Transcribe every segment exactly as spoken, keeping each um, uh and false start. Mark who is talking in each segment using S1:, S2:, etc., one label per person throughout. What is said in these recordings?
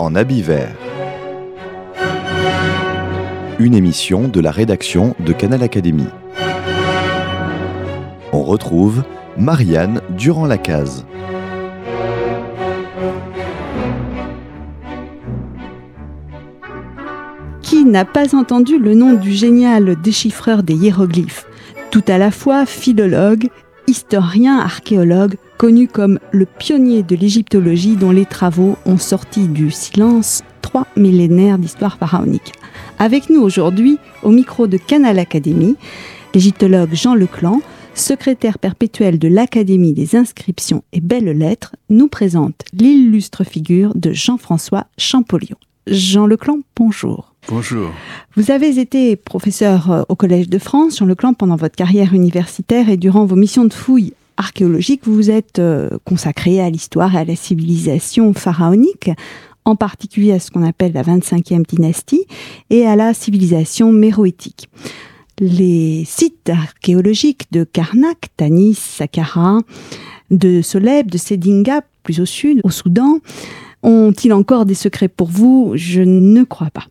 S1: en habit vert. Une émission de la rédaction de Canal Académie. On retrouve Marianne Durand-Lacaze.
S2: Qui n'a pas entendu le nom du génial déchiffreur des hiéroglyphes, tout à la fois philologue, historien, archéologue, connu comme le pionnier de l'égyptologie dont les travaux ont sorti du silence trois millénaires d'histoire pharaonique. Avec nous aujourd'hui, au micro de Canal Académie, l'égyptologue Jean Leclan, secrétaire perpétuel de l'Académie des inscriptions et belles-lettres, nous présente l'illustre figure de Jean-François Champollion. Jean Leclan, bonjour.
S3: Bonjour.
S2: Vous avez été professeur au Collège de France, Jean Leclan, pendant votre carrière universitaire et durant vos missions de fouilles archéologiques, vous vous êtes consacré à l'histoire et à la civilisation pharaonique, en particulier à ce qu'on appelle la vingt-cinquième dynastie et à la civilisation méroïtique. Les sites archéologiques de Karnak, Tanis, Saqqara, de Soleb, de Sédinga, plus au sud, au Soudan, ont-ils encore des secrets pour vous ? Je ne crois pas.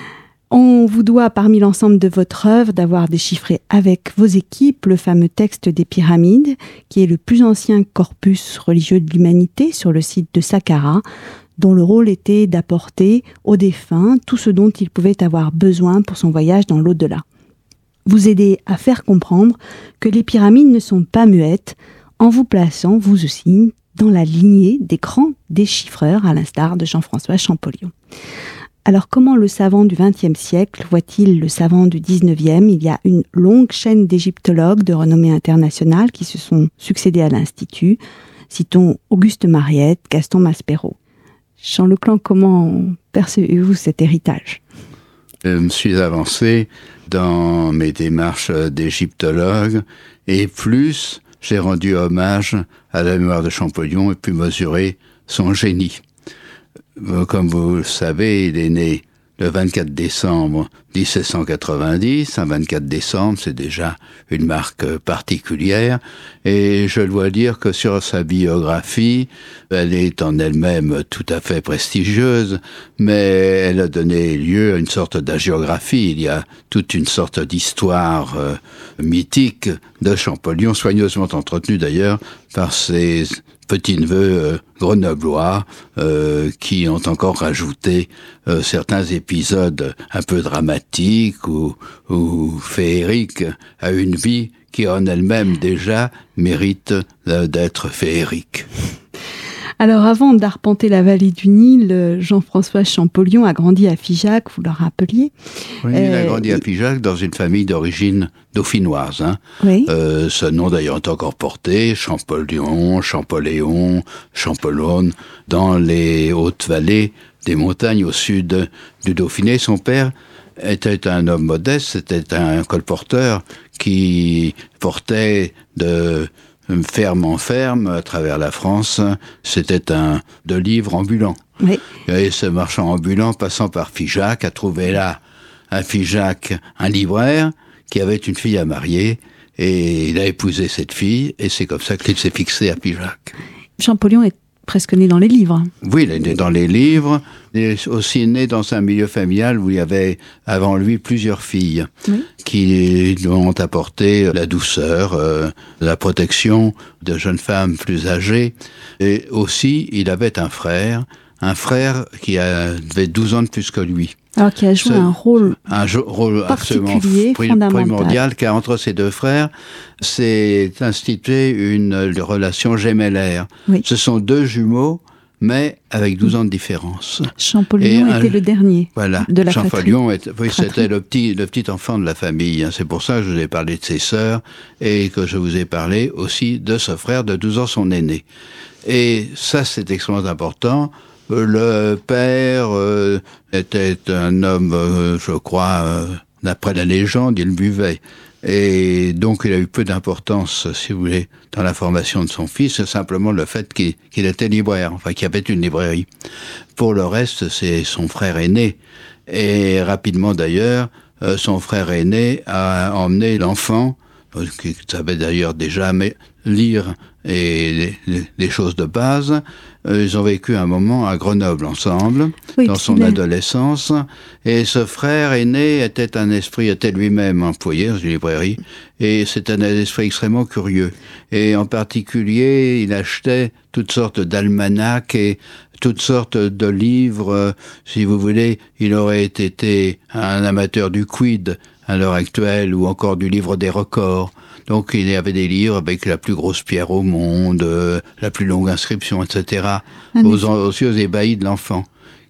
S2: On vous doit, parmi l'ensemble de votre œuvre, d'avoir déchiffré avec vos équipes le fameux texte des pyramides, qui est le plus ancien corpus religieux de l'humanité sur le site de Saqqara, dont le rôle était d'apporter aux défunts tout ce dont ils pouvaient avoir besoin pour son voyage dans l'au-delà. Vous aider à faire comprendre que les pyramides ne sont pas muettes, en vous plaçant, vous aussi, dans la lignée des grands déchiffreurs, à l'instar de Jean-François Champollion. Alors, comment le savant du vingtième siècle voit-il le savant du dix-neuvième ? Il y a une longue chaîne d'égyptologues de renommée internationale qui se sont succédés à l'Institut. Citons Auguste Mariette, Gaston Maspero. Jean Leclan, comment percevez-vous cet héritage ?
S3: Je me suis avancé dans mes démarches d'égyptologue et plus j'ai rendu hommage à la mémoire de Champollion et pu mesurer son génie. Comme vous le savez, il est né le vingt-quatre décembre dix-sept cent quatre-vingt-dix. Un vingt-quatre décembre, c'est déjà une marque particulière. Et je dois dire que sur sa biographie, elle est en elle-même tout à fait prestigieuse, mais elle a donné lieu à une sorte d'hagiographie. Il y a toute une sorte d'histoire euh, mythique de Champollion, soigneusement entretenue d'ailleurs par ses petits-neveux euh, grenoblois euh, qui ont encore rajouté euh, certains épisodes un peu dramatiques ou, ou féeriques à une vie qui en elle-même déjà mérite euh, d'être féerique.
S2: Alors, avant d'arpenter la vallée du Nil, Jean-François Champollion a grandi à Figeac, vous le rappeliez.
S3: Oui, euh, il a grandi à Figeac dans une famille d'origine dauphinoise. Hein.
S2: Oui.
S3: Euh, ce nom d'ailleurs est encore porté, Champollion, Champoléon, Champollion, dans les hautes vallées des montagnes au sud du Dauphiné. Son père était un homme modeste, c'était un colporteur qui portait de ferme en ferme à travers la France. C'était un de livres ambulants.
S2: Oui.
S3: Et ce marchand ambulant, passant par Figeac, a trouvé là à Figeac un libraire qui avait une fille à marier, et il a épousé cette fille, et c'est comme ça qu'il s'est fixé à Figeac.
S2: Champollion est presque né dans les livres.
S3: Oui, il est né dans les livres. Il est aussi né dans un milieu familial où il y avait avant lui plusieurs filles, oui, qui lui ont apporté la douceur, euh, la protection de jeunes femmes plus âgées. Et aussi, il avait un frère, un frère qui avait douze ans de plus que lui.
S2: Alors, qui a joué
S3: Ce,
S2: un rôle,
S3: un jo- rôle absolument
S2: pri-
S3: primordial, car entre ces deux frères, s'est instituée une, une relation gémellaire.
S2: Oui.
S3: Ce sont deux jumeaux, mais avec douze ans de différence.
S2: Champollion était un, le dernier
S3: voilà,
S2: de la
S3: Champollion
S2: fratrie.
S3: Oui, c'était le petit, le petit enfant de la famille. Hein. C'est pour ça que je vous ai parlé de ses sœurs et que je vous ai parlé aussi de ce frère de douze ans, son aîné. Et ça, c'est extrêmement important. Le père euh, était un homme, euh, je crois, euh, d'après la légende, il buvait. Et donc, il a eu peu d'importance, si vous voulez, dans la formation de son fils, simplement le fait qu'il, qu'il était libraire, enfin, qu'il y avait une librairie. Pour le reste, c'est son frère aîné. Et rapidement, d'ailleurs, euh, son frère aîné a emmené l'enfant qui savaient d'ailleurs déjà lire et des choses de base. Ils ont vécu un moment à Grenoble ensemble, oui, dans son adolescence, et ce frère aîné était un esprit, était lui-même employé dans une librairie, et c'est un esprit extrêmement curieux. Et en particulier, il achetait toutes sortes d'almanachs et toutes sortes de livres. Si vous voulez, il aurait été un amateur du quid à l'heure actuelle, ou encore du livre des records. Donc il y avait des livres avec la plus grosse pierre au monde, euh, la plus longue inscription, et cetera, aux, aux yeux ébahis de l'enfant,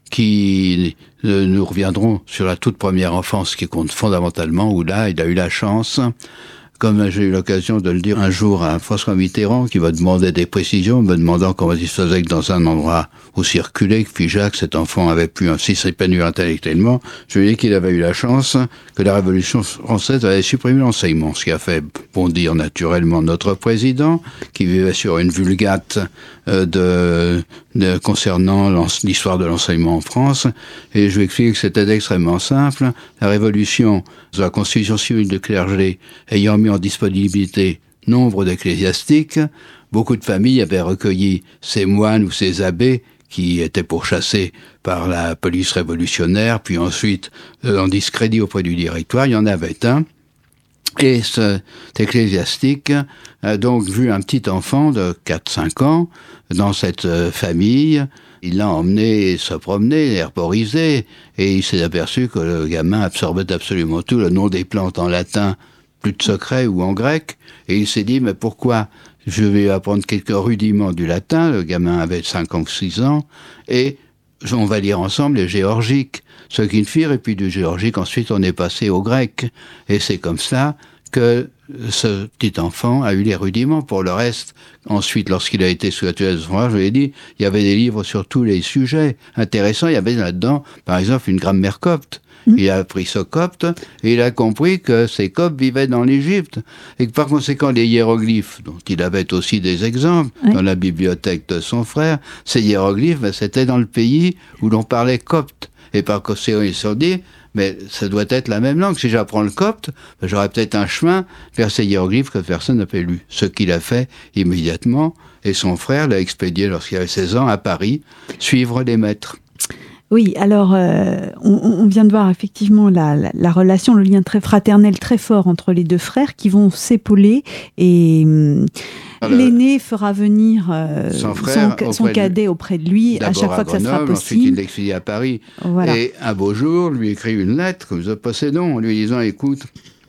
S3: qui euh, nous reviendrons sur la toute première enfance qui compte fondamentalement, où là, il a eu la chance, comme j'ai eu l'occasion de le dire un jour à François Mitterrand, qui me demandait des précisions, me demandant comment il se faisait que dans un endroit aussi reculé que Figeac, cet enfant avait pu ainsi s'épanouir intellectuellement. Je lui ai dit qu'il avait eu la chance que la Révolution française avait supprimé l'enseignement, ce qui a fait bondir naturellement notre président, qui vivait sur une vulgate euh, de, de concernant l'histoire de l'enseignement en France. Et je lui ai expliqué que c'était extrêmement simple. La Révolution, la Constitution civile de clergé ayant mis en disponibilité nombre d'ecclésiastiques, beaucoup de familles avaient recueilli ces moines ou ces abbés qui étaient pourchassés par la police révolutionnaire, puis ensuite euh, en discrédit auprès du directoire. Il y en avait un, et cet ecclésiastique a donc vu un petit enfant de quatre cinq ans dans cette euh, famille. Il l'a emmené se promener, herboriser, et il s'est aperçu que le gamin absorbait absolument tout, le nom des plantes en latin, plus de secret, ou en grec, et il s'est dit, mais pourquoi je vais apprendre quelques rudiments du latin, le gamin avait cinq ou six ans, et on va lire ensemble les géorgiques, ce qu'ils firent, et puis du géorgique, ensuite on est passé au grec, et c'est comme ça que ce petit enfant a eu les rudiments. Pour le reste, ensuite, lorsqu'il a été sous la tutelle de son frère, je lui ai dit, il y avait des livres sur tous les sujets intéressants, il y avait là-dedans, par exemple, une grammaire copte. Il a appris ce copte et il a compris que ces coptes vivaient dans l'Égypte et que par conséquent les hiéroglyphes, dont il avait aussi des exemples oui. dans la bibliothèque de son frère, ces hiéroglyphes, ben, c'était dans le pays où l'on parlait copte. Et par conséquent, ils se sont dit, mais ça doit être la même langue. Si j'apprends le copte, ben, j'aurai peut-être un chemin vers ces hiéroglyphes que personne n'avait lu. Ce qu'il a fait immédiatement, et son frère l'a expédié lorsqu'il avait seize ans à Paris, suivre les maîtres.
S2: Oui, alors euh, on, on vient de voir effectivement la, la, la relation, le lien très fraternel très fort entre les deux frères qui vont s'épauler et alors, l'aîné fera venir euh, son, frère son, son cadet de, auprès de lui à chaque fois que Grenoble, ça sera possible.
S3: Ensuite, il l'expédie à Paris. Voilà. Et un beau jour, lui écrit une lettre que nous possédons en lui disant, écoute,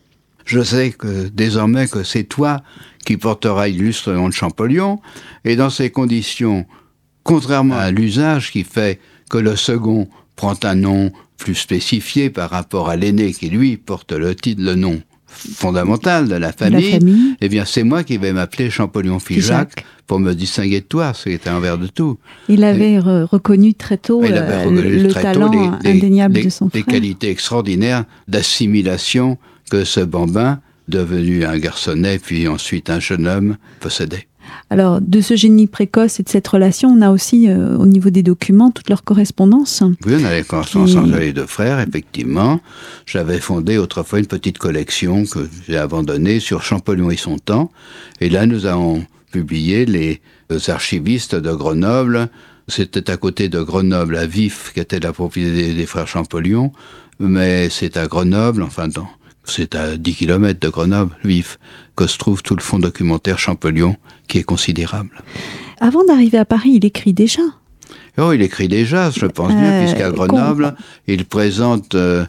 S3: je sais que désormais que c'est toi qui porteras illustre le nom de Champollion, et dans ces conditions, contrairement à l'usage qui fait que le second prend un nom plus spécifié par rapport à l'aîné qui, lui, porte le titre, le nom fondamental de la famille, la famille. Eh bien, c'est moi qui vais m'appeler Champollion-Figeac pour me distinguer de toi, c'était envers de tout.
S2: Il avait et, re- reconnu très tôt il avait reconnu le, le très talent tôt les, indéniable
S3: les,
S2: de son
S3: les
S2: frère. Les
S3: qualités extraordinaires d'assimilation que ce bambin, devenu un garçonnet, puis ensuite un jeune homme, possédait.
S2: Alors, de ce génie précoce et de cette relation, on a aussi, euh, au niveau des documents, toute leur correspondance.
S3: Oui, on a les correspondances et... entre les deux frères, effectivement. J'avais fondé autrefois une petite collection que j'ai abandonnée sur Champollion et son temps. Et là, nous avons publié les archivistes de Grenoble. C'était à côté de Grenoble, à Vif, qui était la propriété des frères Champollion. Mais c'est à Grenoble, enfin, dans... c'est à dix kilomètres de Grenoble, Vif, que se trouve tout le fonds documentaire Champollion, qui est considérable.
S2: Avant d'arriver à Paris, il écrit déjà.
S3: Oh, il écrit déjà, je pense bien, euh, puisqu'à Grenoble, com... il présente euh,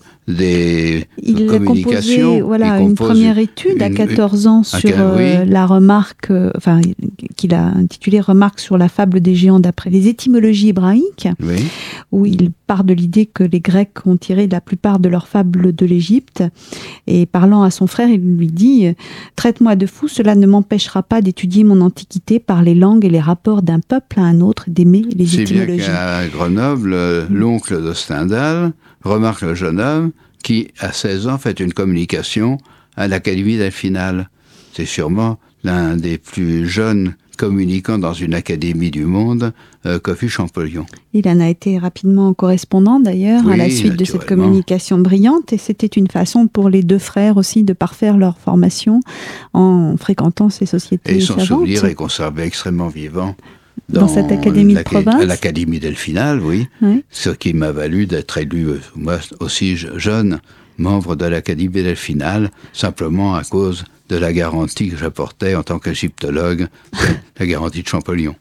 S3: des
S2: il
S3: communications.
S2: Il a composé voilà, une première étude une, à quatorze ans sur okay, euh, oui. la remarque, euh, enfin, qu'il a intitulée « Remarque sur la fable des géants d'après les étymologies hébraïques
S3: oui. »,
S2: où il part de l'idée que les Grecs ont tiré la plupart de leurs fables de l'Égypte. Et parlant à son frère, il lui dit « Traite-moi de fou, cela ne m'empêchera pas d'étudier mon antiquité par les langues et les rapports d'un peuple à un autre, d'aimer les
S3: C'est
S2: étymologies. »
S3: C'est bien qu'à Grenoble, mmh. l'oncle de Stendhal remarque le jeune homme qui, à seize ans, fait une communication à l'Académie d'Elphinal. C'est sûrement l'un des plus jeunes communicants dans une académie du monde euh, que fut Champollion.
S2: Il en a été rapidement correspondant d'ailleurs
S3: oui,
S2: à la suite de cette communication brillante, et c'était une façon pour les deux frères aussi de parfaire leur formation en fréquentant ces sociétés
S3: et son
S2: savantes.
S3: souvenir est conservé extrêmement vivant
S2: dans, dans cette académie de province,
S3: à l'académie delphinale, oui, oui. Ce qui m'a valu d'être élu, moi aussi jeune, membre de l'académie delphinale, simplement à cause de la garantie que j'apportais en tant qu'égyptologue, la garantie de Champollion.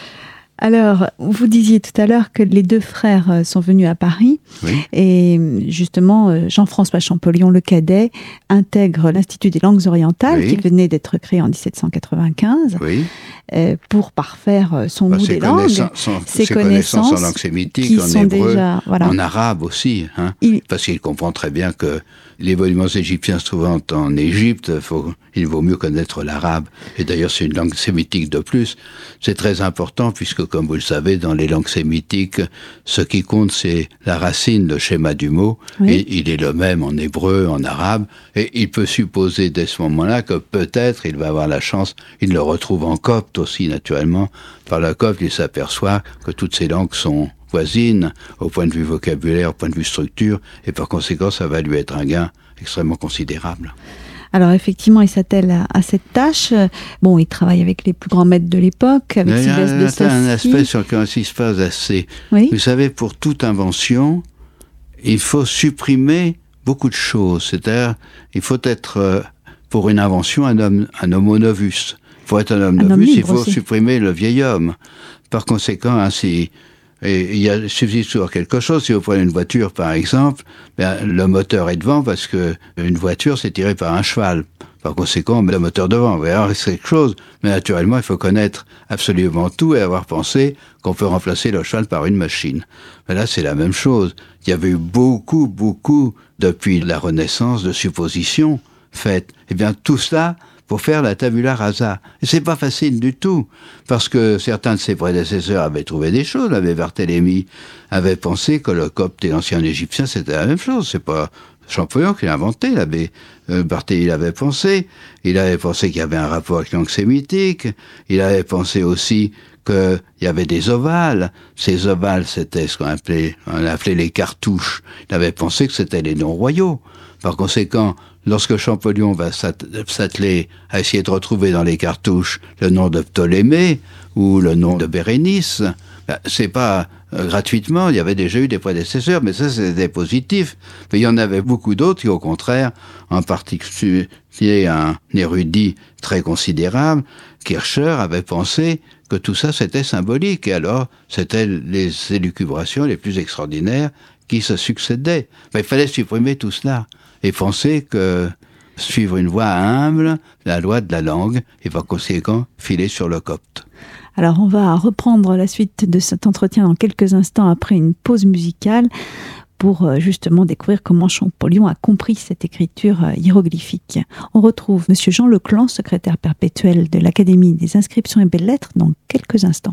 S2: Alors, vous disiez tout à l'heure que les deux frères sont venus à Paris,
S3: oui.
S2: Et justement, Jean-François Champollion, le cadet, intègre l'Institut des langues orientales, oui. qui venait d'être créé en dix-sept cent quatre-vingt-quinze, oui. euh, pour parfaire son
S3: bah,
S2: goût des langues,
S3: son, ses, ses connaissances, connaissances en langue sémitique, en hébreu, déjà, voilà. en arabe aussi, hein, il... parce qu'il comprend très bien que les monuments égyptiens se trouvant en Égypte, faut, il vaut mieux connaître l'arabe. Et d'ailleurs, c'est une langue sémitique de plus. C'est très important puisque, comme vous le savez, dans les langues sémitiques, ce qui compte, c'est la racine, le schéma du mot. Oui. Et il est le même en hébreu, en arabe. Et il peut supposer dès ce moment-là que peut-être il va avoir la chance, il le retrouve en copte aussi, naturellement. Par la copte, il s'aperçoit que toutes ces langues sont voisines au point de vue vocabulaire, au point de vue structure, et par conséquent, ça va lui être un gain extrêmement considérable.
S2: Alors effectivement, il s'attelle à, à cette tâche. Bon, il travaille avec les plus grands maîtres de l'époque, avec Sylvestre de Sacy.
S3: Il y a un aspect sur lequel il se passe assez. Oui. Vous savez, pour toute invention, il faut supprimer beaucoup de choses. C'est-à-dire, il faut être, pour une invention, un homme, un homo novus. Pour être un homme un novus, homme il faut aussi. supprimer le vieil homme. Par conséquent, ainsi... Et il y a, suffit toujours quelque chose. Si vous prenez une voiture, par exemple, ben, le moteur est devant parce que une voiture, c'est tiré par un cheval. Par conséquent, on met le moteur devant. Alors, c'est quelque chose. Mais naturellement, il faut connaître absolument tout et avoir pensé qu'on peut remplacer le cheval par une machine. Mais là, c'est la même chose. Il y avait eu beaucoup, beaucoup, depuis la Renaissance, de suppositions faites. Eh bien, tout cela, pour faire la tabula rasa. Et c'est pas facile du tout, parce que certains de ses prédécesseurs avaient trouvé des choses. L'abbé Barthélemy avait pensé que le copte et l'ancien égyptien, c'était la même chose. C'est pas Champollion qui l'a inventé, l'abbé euh, Barthélemy l'avait pensé. Il avait pensé qu'il y avait un rapport avec langue sémitique. Il avait pensé aussi qu'il y avait des ovales. Ces ovales, c'était ce qu'on appelait, on appelait les cartouches. Il avait pensé que c'était les noms royaux. Par conséquent, lorsque Champollion va s'atteler à essayer de retrouver dans les cartouches le nom de Ptolémée ou le nom de Bérénice, ben, c'est pas euh, gratuitement, il y avait déjà eu des prédécesseurs, mais ça c'était positif. Mais il y en avait beaucoup d'autres qui, au contraire, en particulier un érudit très considérable, Kircher, avait pensé que tout ça c'était symbolique, et alors c'était les élucubrations les plus extraordinaires qui se succédaient. Mais il fallait supprimer tout cela. Et penser que suivre une voie humble, la loi de la langue, et par conséquent, filer sur le copte.
S2: Alors, on va reprendre la suite de cet entretien dans quelques instants après une pause musicale pour justement découvrir comment Champollion a compris cette écriture hiéroglyphique. On retrouve Monsieur Jean Leclan, secrétaire perpétuel de l'Académie des inscriptions et belles-lettres, dans quelques instants.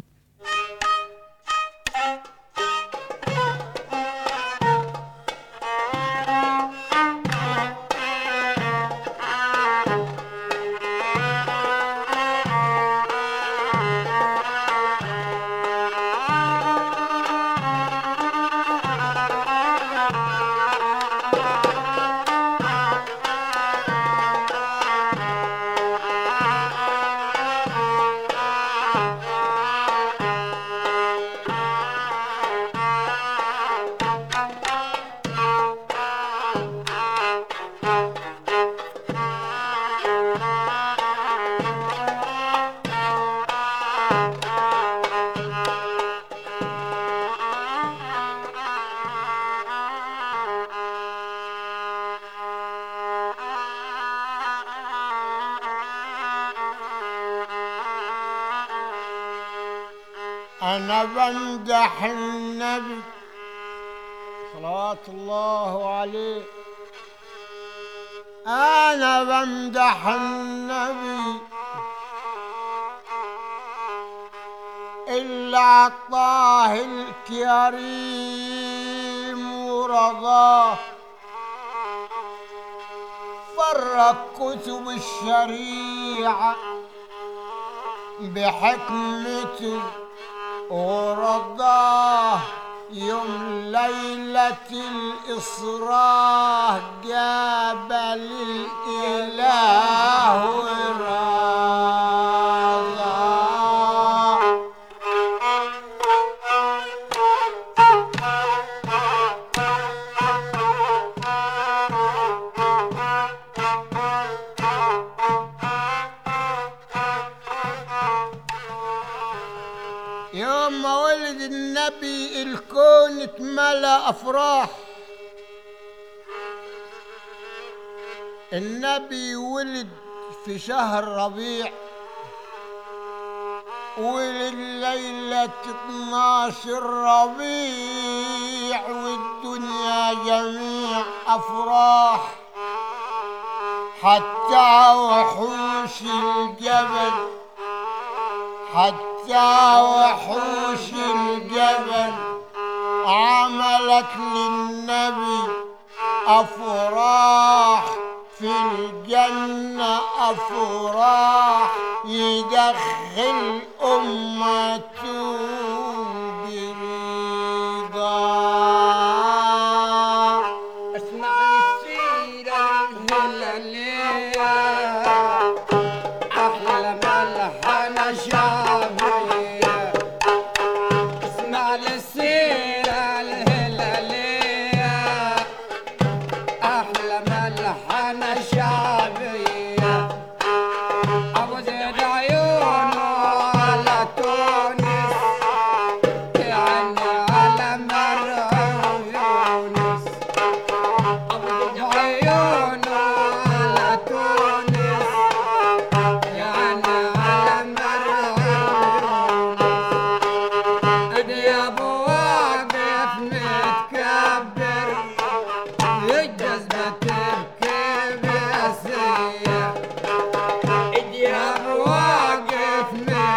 S4: أنا بمدح النبي صلوات الله عليه أنا بمدح النبي إلا عطاه الكريم ورضاه فرق كتب الشريعة بحكمته ورضاه يوم ليلة الإسراء جبل الإله ورضاه. يوم ما ولد النبي الكون اتملى أفراح. النبي ولد في شهر ربيع، ولد ليلة اتناشر ربيع، والدنيا جميع أفراح، حتى وحوش الجبل حتى وحوش الجبل عملت للنبي أفراح، في الجنة أفراح يدخل أمته برضا. اسمع السيرة الهلالية أحلى ملحن شعبية. اسمع السيرة الهلالية أحلى ملحن شعبية. أبو زيد عيونه على تونس، يعني على مرعو يونس. أبو زيد عيونه على تونس، يعني على مرعو يونس. ادي أبو واقف متكبر، الجذبة تبكي بأسية. ادي أبو واقف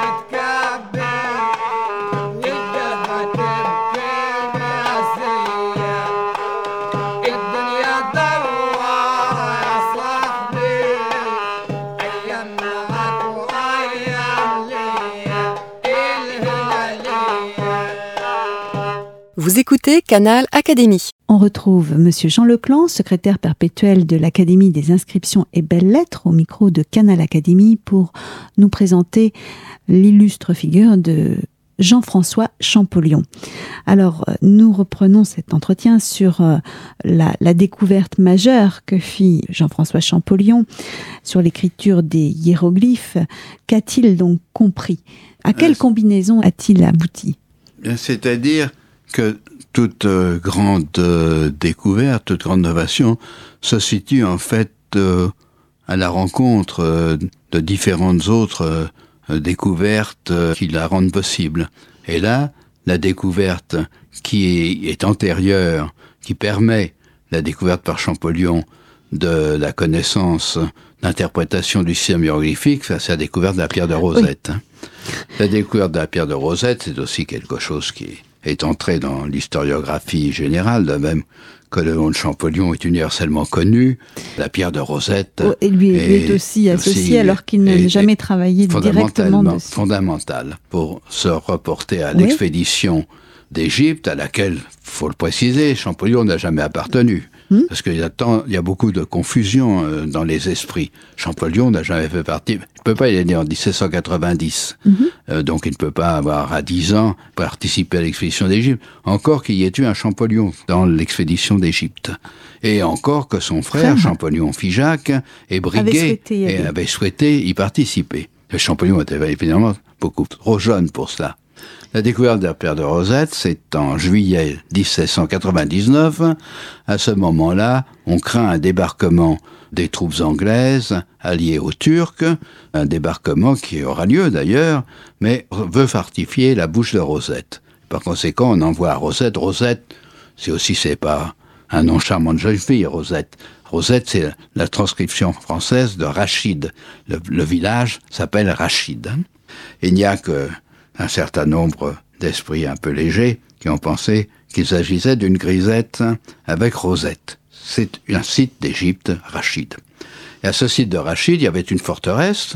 S4: متكبر، الجذبة تبكي بأسية. الدنيا دوارة يا صاحبي، أيام معك وأيام ليا الهلالية.
S5: Vous écoutez Canal Académie.
S2: On retrouve Monsieur Jean Leclan, secrétaire perpétuel de l'Académie des inscriptions et belles-lettres, au micro de Canal Académie pour nous présenter l'illustre figure de Jean-François Champollion. Alors, euh, nous reprenons cet entretien sur euh, la, la découverte majeure que fit Jean-François Champollion sur l'écriture des hiéroglyphes. Qu'a-t-il donc compris? À quelle
S3: Euh,
S2: combinaison a-t-il abouti?
S3: C'est-à-dire que toute euh, grande euh, découverte, toute grande innovation se situe en fait euh, à la rencontre euh, de différentes autres euh, découvertes euh, qui la rendent possible. Et là, la découverte qui est, est antérieure, qui permet la découverte par Champollion de la connaissance d'interprétation du système hiéroglyphique, ça, c'est la découverte de la pierre de Rosette. Oui. La découverte de la pierre de Rosette, c'est aussi quelque chose qui est entré dans l'historiographie générale, de même que le nom de Champollion est universellement connu. La pierre de Rosette
S2: oh, et lui, est, lui est aussi associé aussi, alors qu'il n'a jamais travaillé directement dessus.
S3: Fondamental pour se reporter à oui. l'expédition d'Égypte, à laquelle, faut le préciser, Champollion n'a jamais appartenu. Hum? Parce qu'il y a tant, il y a beaucoup de confusion euh, dans les esprits. Champollion n'a jamais fait partie. Il ne peut pas, il est né en dix-sept cent quatre-vingt-dix. Mm-hmm. Euh, donc il ne peut pas avoir, à dix ans, participé à l'expédition d'Égypte. Encore qu'il y ait eu un Champollion dans l'expédition d'Égypte. Et encore que son frère, frère. Champollion Figeac, est brigué avait souhaité, et avait souhaité y participer. Le Champollion était évidemment beaucoup trop jeune pour cela. La découverte de la pierre de Rosette, c'est en juillet dix-sept cent quatre-vingt-dix-neuf. À ce moment-là, on craint un débarquement des troupes anglaises alliées aux Turcs, un débarquement qui aura lieu d'ailleurs, mais veut fortifier la bouche de Rosette. Par conséquent, on envoie à Rosette. Rosette, c'est aussi, c'est pas un nom charmant de jeune fille, Rosette. Rosette, c'est la transcription française de Rachid. Le, le village s'appelle Rachid. Il n'y a que un certain nombre d'esprits un peu légers qui ont pensé qu'il s'agissait d'une grisette avec Rosette. C'est un site d'Égypte, Rachid. Et à ce site de Rachid, il y avait une forteresse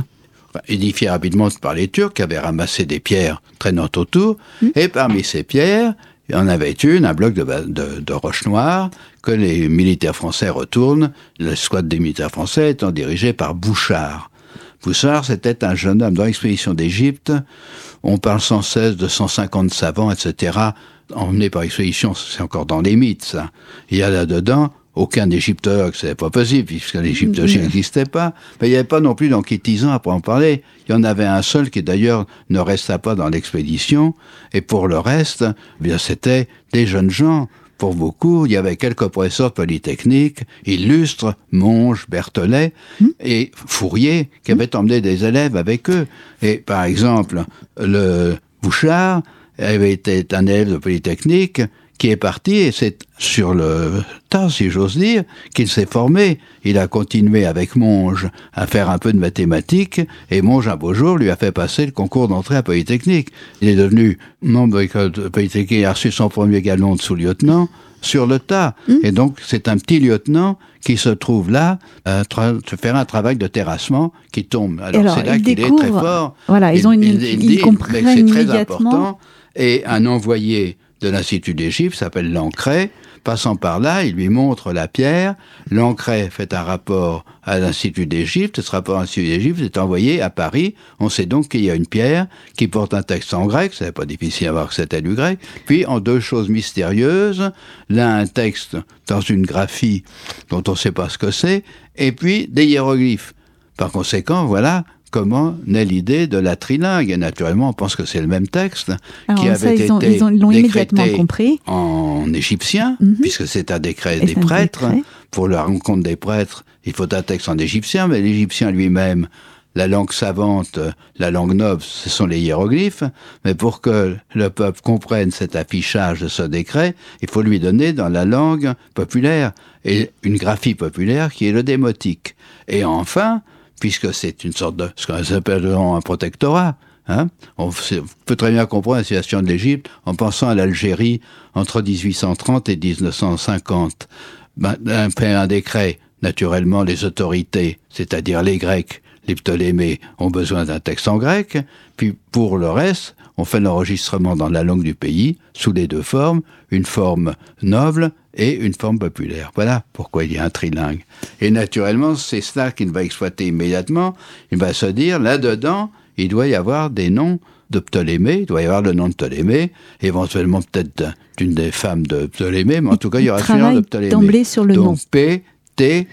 S3: édifiée rapidement par les Turcs qui avaient ramassé des pierres traînant autour. Mmh. Et parmi ces pierres, il y en avait une, un bloc de, de, de roches noires, que les militaires français retournent, le squad des militaires français étant dirigé par Bouchard. Bouchard, c'était un jeune homme dans l'expédition d'Égypte. On parle sans cesse de cent cinquante savants, et cetera, emmenés par expédition, c'est encore dans les mythes, ça. Il y a là-dedans aucun égyptologue, c'est pas possible, puisque l'égyptologie n'existait pas. Mais il n'y avait pas non plus d'enquêtisants à en parler. Il y en avait un seul qui d'ailleurs ne resta pas dans l'expédition. Et pour le reste, eh bien c'était des jeunes gens. Pour beaucoup, il y avait quelques professeurs de Polytechnique, illustres, Monge, Berthollet mmh. et Fourier, qui avaient emmené des élèves avec eux. Et par exemple, le Bouchard avait été un élève de Polytechnique qui est parti, et c'est sur le tas, si j'ose dire, qu'il s'est formé. Il a continué avec Monge à faire un peu de mathématiques, et Monge, un beau jour, lui a fait passer le concours d'entrée à Polytechnique. Il est devenu membre de l'école de Polytechnique et a reçu son premier galon de sous-lieutenant sur le tas. Mmh. Et donc, c'est un petit lieutenant qui se trouve là, à tra- faire un travail de terrassement qui tombe. Alors, alors c'est là qu'il est très fort.
S2: Voilà, ils ont une, il, il, ils comprennent
S3: c'est très
S2: immédiatement.
S3: Important. Et un envoyé de l'Institut d'Égypte, s'appelle Lancret. Passant par là, il lui montre la pierre. Lancret fait un rapport à l'Institut d'Égypte. Ce rapport à l'Institut d'Égypte est envoyé à Paris. On sait donc qu'il y a une pierre qui porte un texte en grec. C'est pas difficile à voir que c'était du grec. Puis, en deux choses mystérieuses. Là, un texte dans une graphie dont on ne sait pas ce que c'est. Et puis, des hiéroglyphes. Par conséquent, voilà comment naît l'idée de la trilingue. Et naturellement, on pense que c'est le même texte
S2: alors,
S3: qui
S2: ça,
S3: avait
S2: ils
S3: été
S2: ont, ils ont, ils l'ont immédiatement
S3: décrété
S2: compris.
S3: en égyptien, mm-hmm. puisque c'est un décret Et des prêtres. Décret. Pour la rencontre des prêtres, il faut un texte en égyptien, mais l'égyptien lui-même, la langue savante, la langue noble, ce sont les hiéroglyphes. Mais pour que le peuple comprenne cet affichage de ce décret, il faut lui donner dans la langue populaire, et une graphie populaire qui est le démotique. Et enfin, puisque c'est une sorte de, ce qu'on appelle un protectorat, hein. On, on peut très bien comprendre la situation de l'Égypte en pensant à l'Algérie entre dix-huit cent trente et dix-neuf cent cinquante. Ben, un, un décret, naturellement, les autorités, c'est-à-dire les Grecs, les Ptolémées, ont besoin d'un texte en grec, puis pour le reste, on fait l'enregistrement dans la langue du pays, sous les deux formes, une forme noble et une forme populaire. Voilà pourquoi il y a un trilingue. Et naturellement, c'est cela qu'il va exploiter immédiatement. Il va se dire, là-dedans, il doit y avoir des noms de Ptolémée, il doit y avoir le nom de Ptolémée, éventuellement peut-être d'une des femmes de Ptolémée, mais en tout cas, il y aura un nom de Ptolémée.
S2: D'emblée sur le
S3: Donc,
S2: nom.
S3: P, T,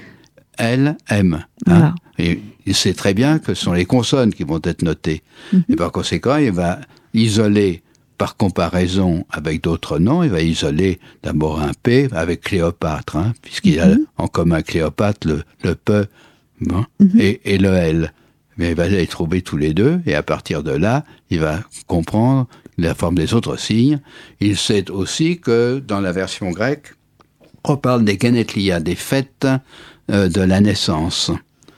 S3: L, M.
S2: Voilà.
S3: Hein. Et il sait très bien que ce sont les consonnes qui vont être notées. Mm-hmm. Et par conséquent, il va isoler, par comparaison avec d'autres noms, il va isoler d'abord un P avec Cléopâtre, hein, puisqu'il mm-hmm. a en commun Cléopâtre le, le P hein, mm-hmm. et, et le L. Mais il va les trouver tous les deux, et à partir de là, il va comprendre la forme des autres signes. Il sait aussi que, dans la version grecque, on parle des Genetlia, des fêtes euh, de la naissance.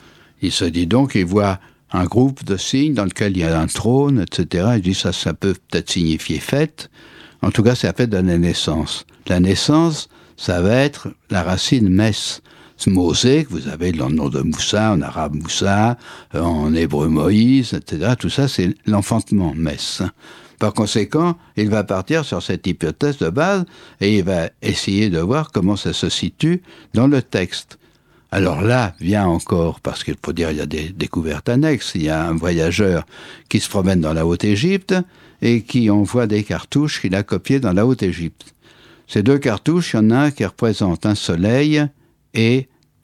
S3: Il se dit donc, il voit un groupe de signes dans lequel il y a un trône, et cetera. Il dit ça, ça peut peut-être signifier fête. En tout cas, c'est la fête de la naissance. La naissance, ça va être la racine mès. Mosé, que vous avez le nom de Moussa, en arabe Moussa, en hébreu Moïse, et cetera. Tout ça, c'est l'enfantement, mès. Par conséquent, il va partir sur cette hypothèse de base et il va essayer de voir comment ça se situe dans le texte. Alors là, vient encore, parce qu'il faut dire, il y a des découvertes annexes, il y a un voyageur qui se promène dans la Haute-Égypte et qui envoie des cartouches qu'il a copiées dans la Haute-Égypte. Ces deux cartouches, il y en a un qui représente un soleil et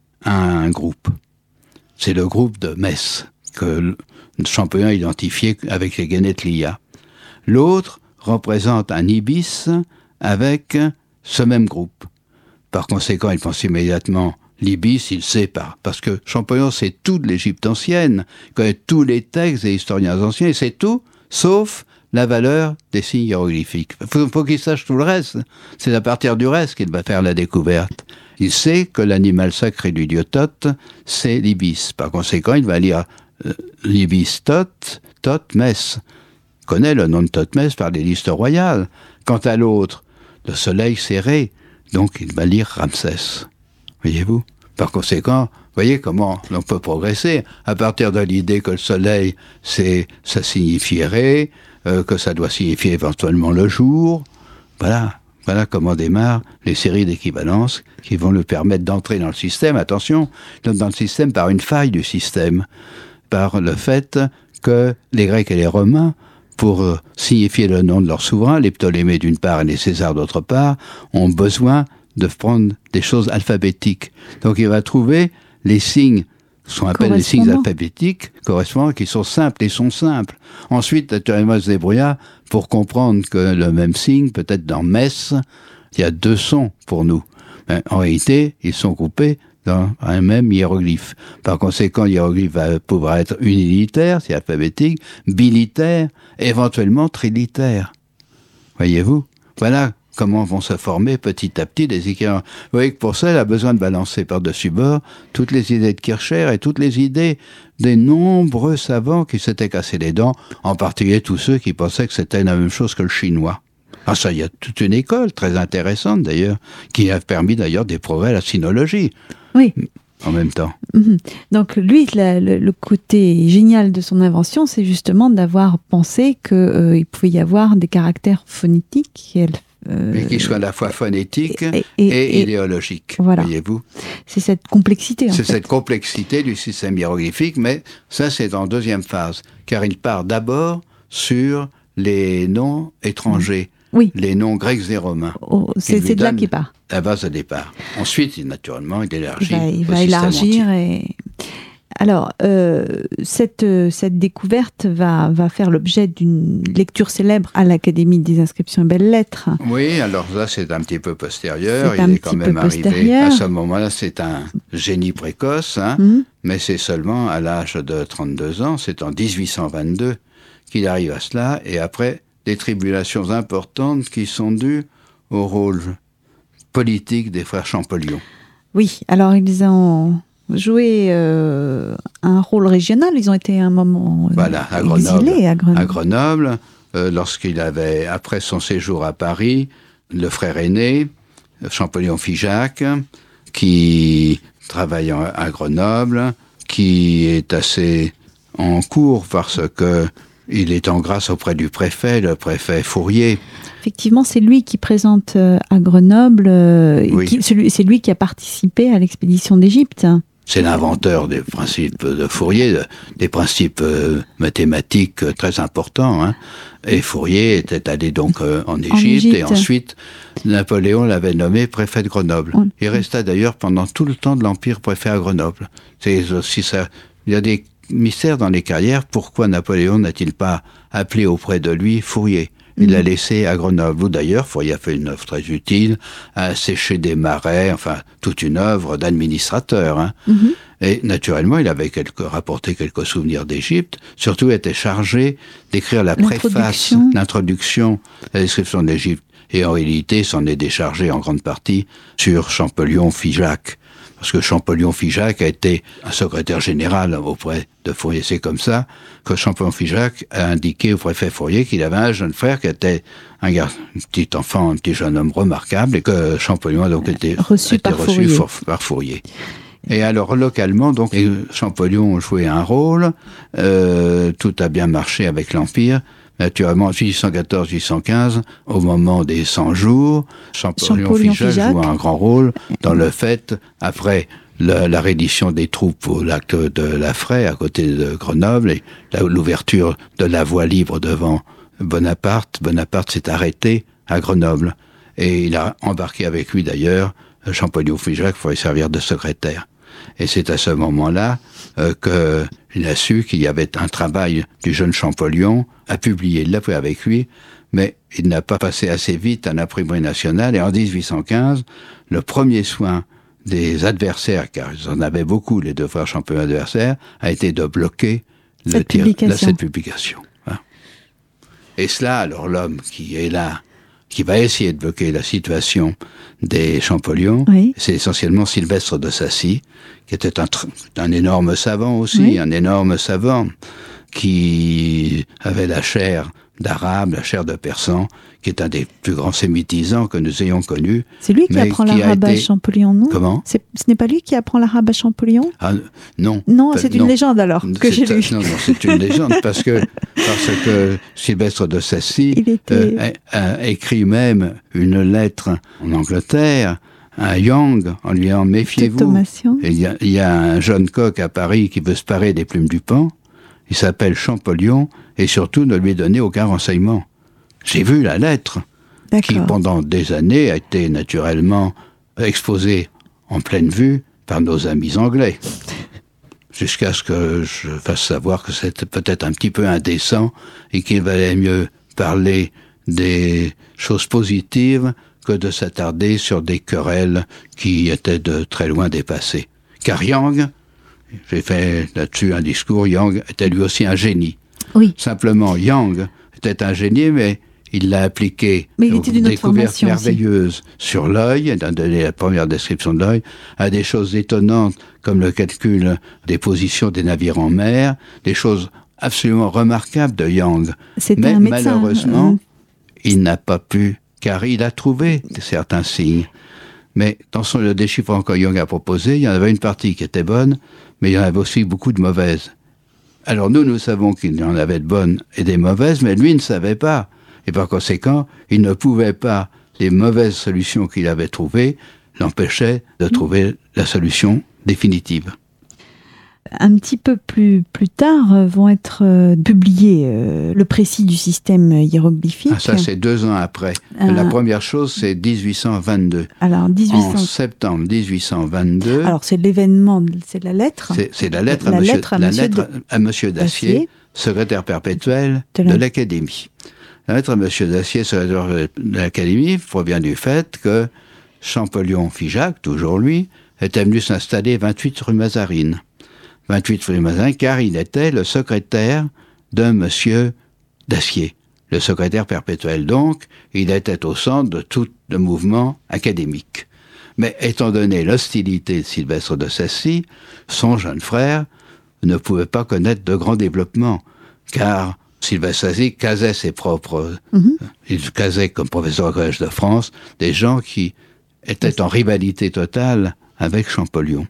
S3: un groupe. C'est le groupe de Mès, que Champollion a identifié avec les Genetlia. L'autre représente un ibis avec ce même groupe. Par conséquent, il pense immédiatement l'ibis, il sait pas, parce que Champollion sait tout de l'Égypte ancienne, il connaît tous les textes des historiens anciens, il sait tout, sauf la valeur des signes hiéroglyphiques. Il faut, faut qu'il sache tout le reste. C'est à partir du reste qu'il va faire la découverte. Il sait que l'animal sacré du dieu Thoth, c'est l'ibis. Par conséquent, il va lire euh, l'ibis Thoth, Thoth-Mès. Il connaît le nom de Thoth-Mès par les listes royales. Quant à l'autre, le soleil serré, donc il va lire Ramsès. Voyez-vous ? Par conséquent, voyez comment on peut progresser à partir de l'idée que le soleil, c'est, ça signifierait, euh, que ça doit signifier éventuellement le jour. Voilà, voilà comment démarrent les séries d'équivalences qui vont le permettre d'entrer dans le système. Attention, dans le système par une faille du système, par le fait que les Grecs et les Romains, pour euh, signifier le nom de leur souverain, les Ptolémées d'une part et les Césars d'autre part, ont besoin de prendre des choses alphabétiques. Donc il va trouver les signes, ce qu'on appelle les signes alphabétiques, correspondants, qui sont simples et sont simples. Ensuite, naturellement, il se débrouilla pour comprendre que le même signe, peut-être dans Metz, il y a deux sons pour nous. Mais en réalité, ils sont coupés dans un même hiéroglyphe. Par conséquent, l'hiéroglyphe va pouvoir être unilitaire, c'est alphabétique, bilitaire, éventuellement trilitaire. Voyez-vous? Voilà comment vont se former petit à petit des équivalences. Vous voyez que pour ça, il a besoin de balancer par-dessus bord toutes les idées de Kircher et toutes les idées des nombreux savants qui s'étaient cassés les dents, en particulier tous ceux qui pensaient que c'était la même chose que le chinois. Ah ça, il y a toute une école très intéressante d'ailleurs, qui a permis d'ailleurs des progrès à la sinologie.
S2: Oui.
S3: En même temps.
S2: Mmh. Donc lui, la, le, le côté génial de son invention, c'est justement d'avoir pensé qu'il euh, pouvait y avoir des caractères phonétiques. Et, euh,
S3: et qui soient à la fois phonétiques et,
S2: et,
S3: et,
S2: et
S3: idéologiques,
S2: voilà.
S3: Voyez-vous.
S2: C'est cette complexité. En
S3: c'est
S2: fait.
S3: cette complexité du système hiéroglyphique, mais ça c'est en deuxième phase, car il part d'abord sur les noms étrangers.
S2: Oui.
S3: Les noms grecs et romains.
S2: Oh, c'est c'est de là qu'il part.
S3: La base de départ. Ensuite, naturellement, il élargit.
S2: Il va, il va élargir. Et... Alors, euh, cette, cette découverte va, va faire l'objet d'une lecture célèbre à l'Académie des inscriptions et belles-lettres.
S3: Oui, alors là, c'est un petit peu postérieur.
S2: C'est
S3: il
S2: un
S3: est quand même arrivé.
S2: Postérieur.
S3: À ce moment-là, c'est un génie précoce, hein, mmh. mais c'est seulement à l'âge de trente-deux ans, c'est en dix-huit cent vingt-deux qu'il arrive à cela, et après des tribulations importantes qui sont dues au rôle politique des frères Champollion.
S2: Oui, alors ils ont joué euh, un rôle régional, ils ont été un moment
S3: voilà, à Grenoble,
S2: exilés à Grenoble.
S3: À Grenoble, euh, lorsqu'il avait, après son séjour à Paris, le frère aîné, Champollion-Figeac, qui travaille à Grenoble, qui est assez en cours parce que il est en grâce auprès du préfet, le préfet Fourier.
S2: Effectivement, c'est lui qui présente euh, à Grenoble, euh,
S3: oui.
S2: qui, celui, c'est lui qui a participé à l'expédition d'Égypte.
S3: C'est l'inventeur des principes de Fourier, de, des principes euh, mathématiques euh, très importants. Hein. Et Fourier était allé donc euh, en Égypte, et ensuite Napoléon l'avait nommé préfet de Grenoble. On... Il resta d'ailleurs pendant tout le temps de l'Empire préfet à Grenoble. C'est aussi ça. Il y a des mystère dans les carrières, pourquoi Napoléon n'a-t-il pas appelé auprès de lui Fourier ? Il l'a mmh. laissé à Grenoble, où d'ailleurs Fourier a fait une œuvre très utile, à sécher des marais, enfin toute une œuvre d'administrateur. Hein. Mmh. Et naturellement, il avait quelques, rapporté quelques souvenirs d'Égypte, surtout il était chargé d'écrire la préface, l'introduction à la description d'Égypte. Et en réalité, s'en est déchargé en grande partie sur Champollion-Figeac. Parce que Champollion-Figeac a été un secrétaire général auprès de Fourier. C'est comme ça que Champollion-Figeac a indiqué au préfet Fourier qu'il avait un jeune frère qui était un, gars, un petit enfant, un petit jeune homme remarquable, et que Champollion a donc été
S2: reçu,
S3: été
S2: par,
S3: reçu
S2: Fourier.
S3: For, par Fourier. Et alors, localement, donc, Champollion jouait un rôle, euh, tout a bien marché avec l'Empire. Naturellement, en dix-huit cent quatorze dix-huit cent quinze, au moment des cent jours, Champollion-Figeac joue un grand rôle dans le fait, après la, la reddition des troupes au lac de la Fraye, à côté de Grenoble, et la, l'ouverture de la voie libre devant Bonaparte, Bonaparte s'est arrêté à Grenoble. Et il a embarqué avec lui, d'ailleurs, Champollion-Figeac pour lui servir de secrétaire. Et c'est à ce moment-là euh, qu'il a su qu'il y avait un travail du jeune Champollion à publier. Il l'a fait avec lui, mais il n'a pas passé assez vite à l'imprimerie nationale. Et en dix-huit cent quinze, le premier soin des adversaires, car ils en avaient beaucoup, les deux frères Champollion adversaires, a été de bloquer
S2: cette
S3: le tir,
S2: publication.
S3: La, cette publication. Hein. Et cela, alors l'homme qui est là, qui va essayer de bloquer la situation des Champollion, oui. c'est essentiellement Sylvestre de Sacy, qui était un, un énorme savant aussi, oui. un énorme savant, qui avait la chaire d'arabe, la chair de persan, qui est un des plus grands sémitisants que nous ayons connus.
S2: C'est lui qui apprend
S3: qui
S2: l'arabe
S3: été...
S2: à Champollion, non?
S3: Comment?
S2: C'est, ce n'est pas lui qui apprend l'arabe à Champollion?
S3: Ah, non.
S2: Non,
S3: Pas,
S2: c'est une
S3: non.
S2: légende alors que j'ai lu.
S3: Non, non, c'est une légende parce que, parce que Sylvestre de Sacy
S2: était...
S3: euh, a, a écrit même une lettre en Angleterre à Young en lui disant « Méfiez-vous, il y, a, il y a un jeune coq à Paris qui veut se parer des plumes du pan, il s'appelle Champollion, et surtout ne lui donnez aucun renseignement. » J'ai vu la lettre, D'accord. qui pendant des années a été naturellement exposée en pleine vue par nos amis anglais, jusqu'à ce que je fasse savoir que c'était peut-être un petit peu indécent et qu'il valait mieux parler des choses positives que de s'attarder sur des querelles qui étaient de très loin dépassées. Car Young, j'ai fait là-dessus un discours, Young était lui aussi un génie.
S2: Oui. Simplement,
S3: Young était un génie, mais il l'a appliqué
S2: mais il
S3: aux
S2: était d'une
S3: découvertes merveilleuses aussi. Sur l'œil, il a donné la première description de l'œil, à des choses étonnantes comme le calcul des positions des navires en mer, des choses absolument remarquables de Young.
S2: C'était
S3: mais
S2: un médecin,
S3: malheureusement,
S2: euh...
S3: il n'a pas pu, car il a trouvé certains signes. Mais dans son, le déchiffrement que Young a proposé, il y en avait une partie qui était bonne, mais il y en avait aussi beaucoup de mauvaises. Alors nous, nous savons qu'il y en avait de bonnes et des mauvaises, mais lui ne savait pas. Et par conséquent, il ne pouvait pas, les mauvaises solutions qu'il avait trouvées, l'empêchaient de trouver la solution définitive.
S2: Un petit peu plus, plus tard, euh, vont être euh, publiés euh, le précis du système hiéroglyphique.
S3: Ah, ça, c'est deux ans après. Euh, la première chose, c'est dix-huit cent vingt-deux.
S2: Alors, dix-huit cents...
S3: En septembre dix-huit cent vingt-deux...
S2: Alors, c'est l'événement, c'est la lettre.
S3: C'est, c'est la lettre, la à, monsieur, lettre à, la monsieur lettre de... à Monsieur Dacier, Dacier, secrétaire perpétuel de, la... de l'Académie. La lettre à Monsieur Dacier, secrétaire de l'Académie, provient du fait que Champollion Figeac, toujours lui, était venu s'installer vingt-huit rue Mazarine. vingt-huit rue Mazarine, car il était le secrétaire de Monsieur Dacier, le secrétaire perpétuel. Donc, il était au centre de tout le mouvement académique. Mais étant donné l'hostilité de Sylvestre de Sacy, son jeune frère ne pouvait pas connaître de grands développements, car Sylvestre de Sacy casait ses propres... Mm-hmm. Il casait comme professeur au Collège de France des gens qui étaient en rivalité totale avec Champollion.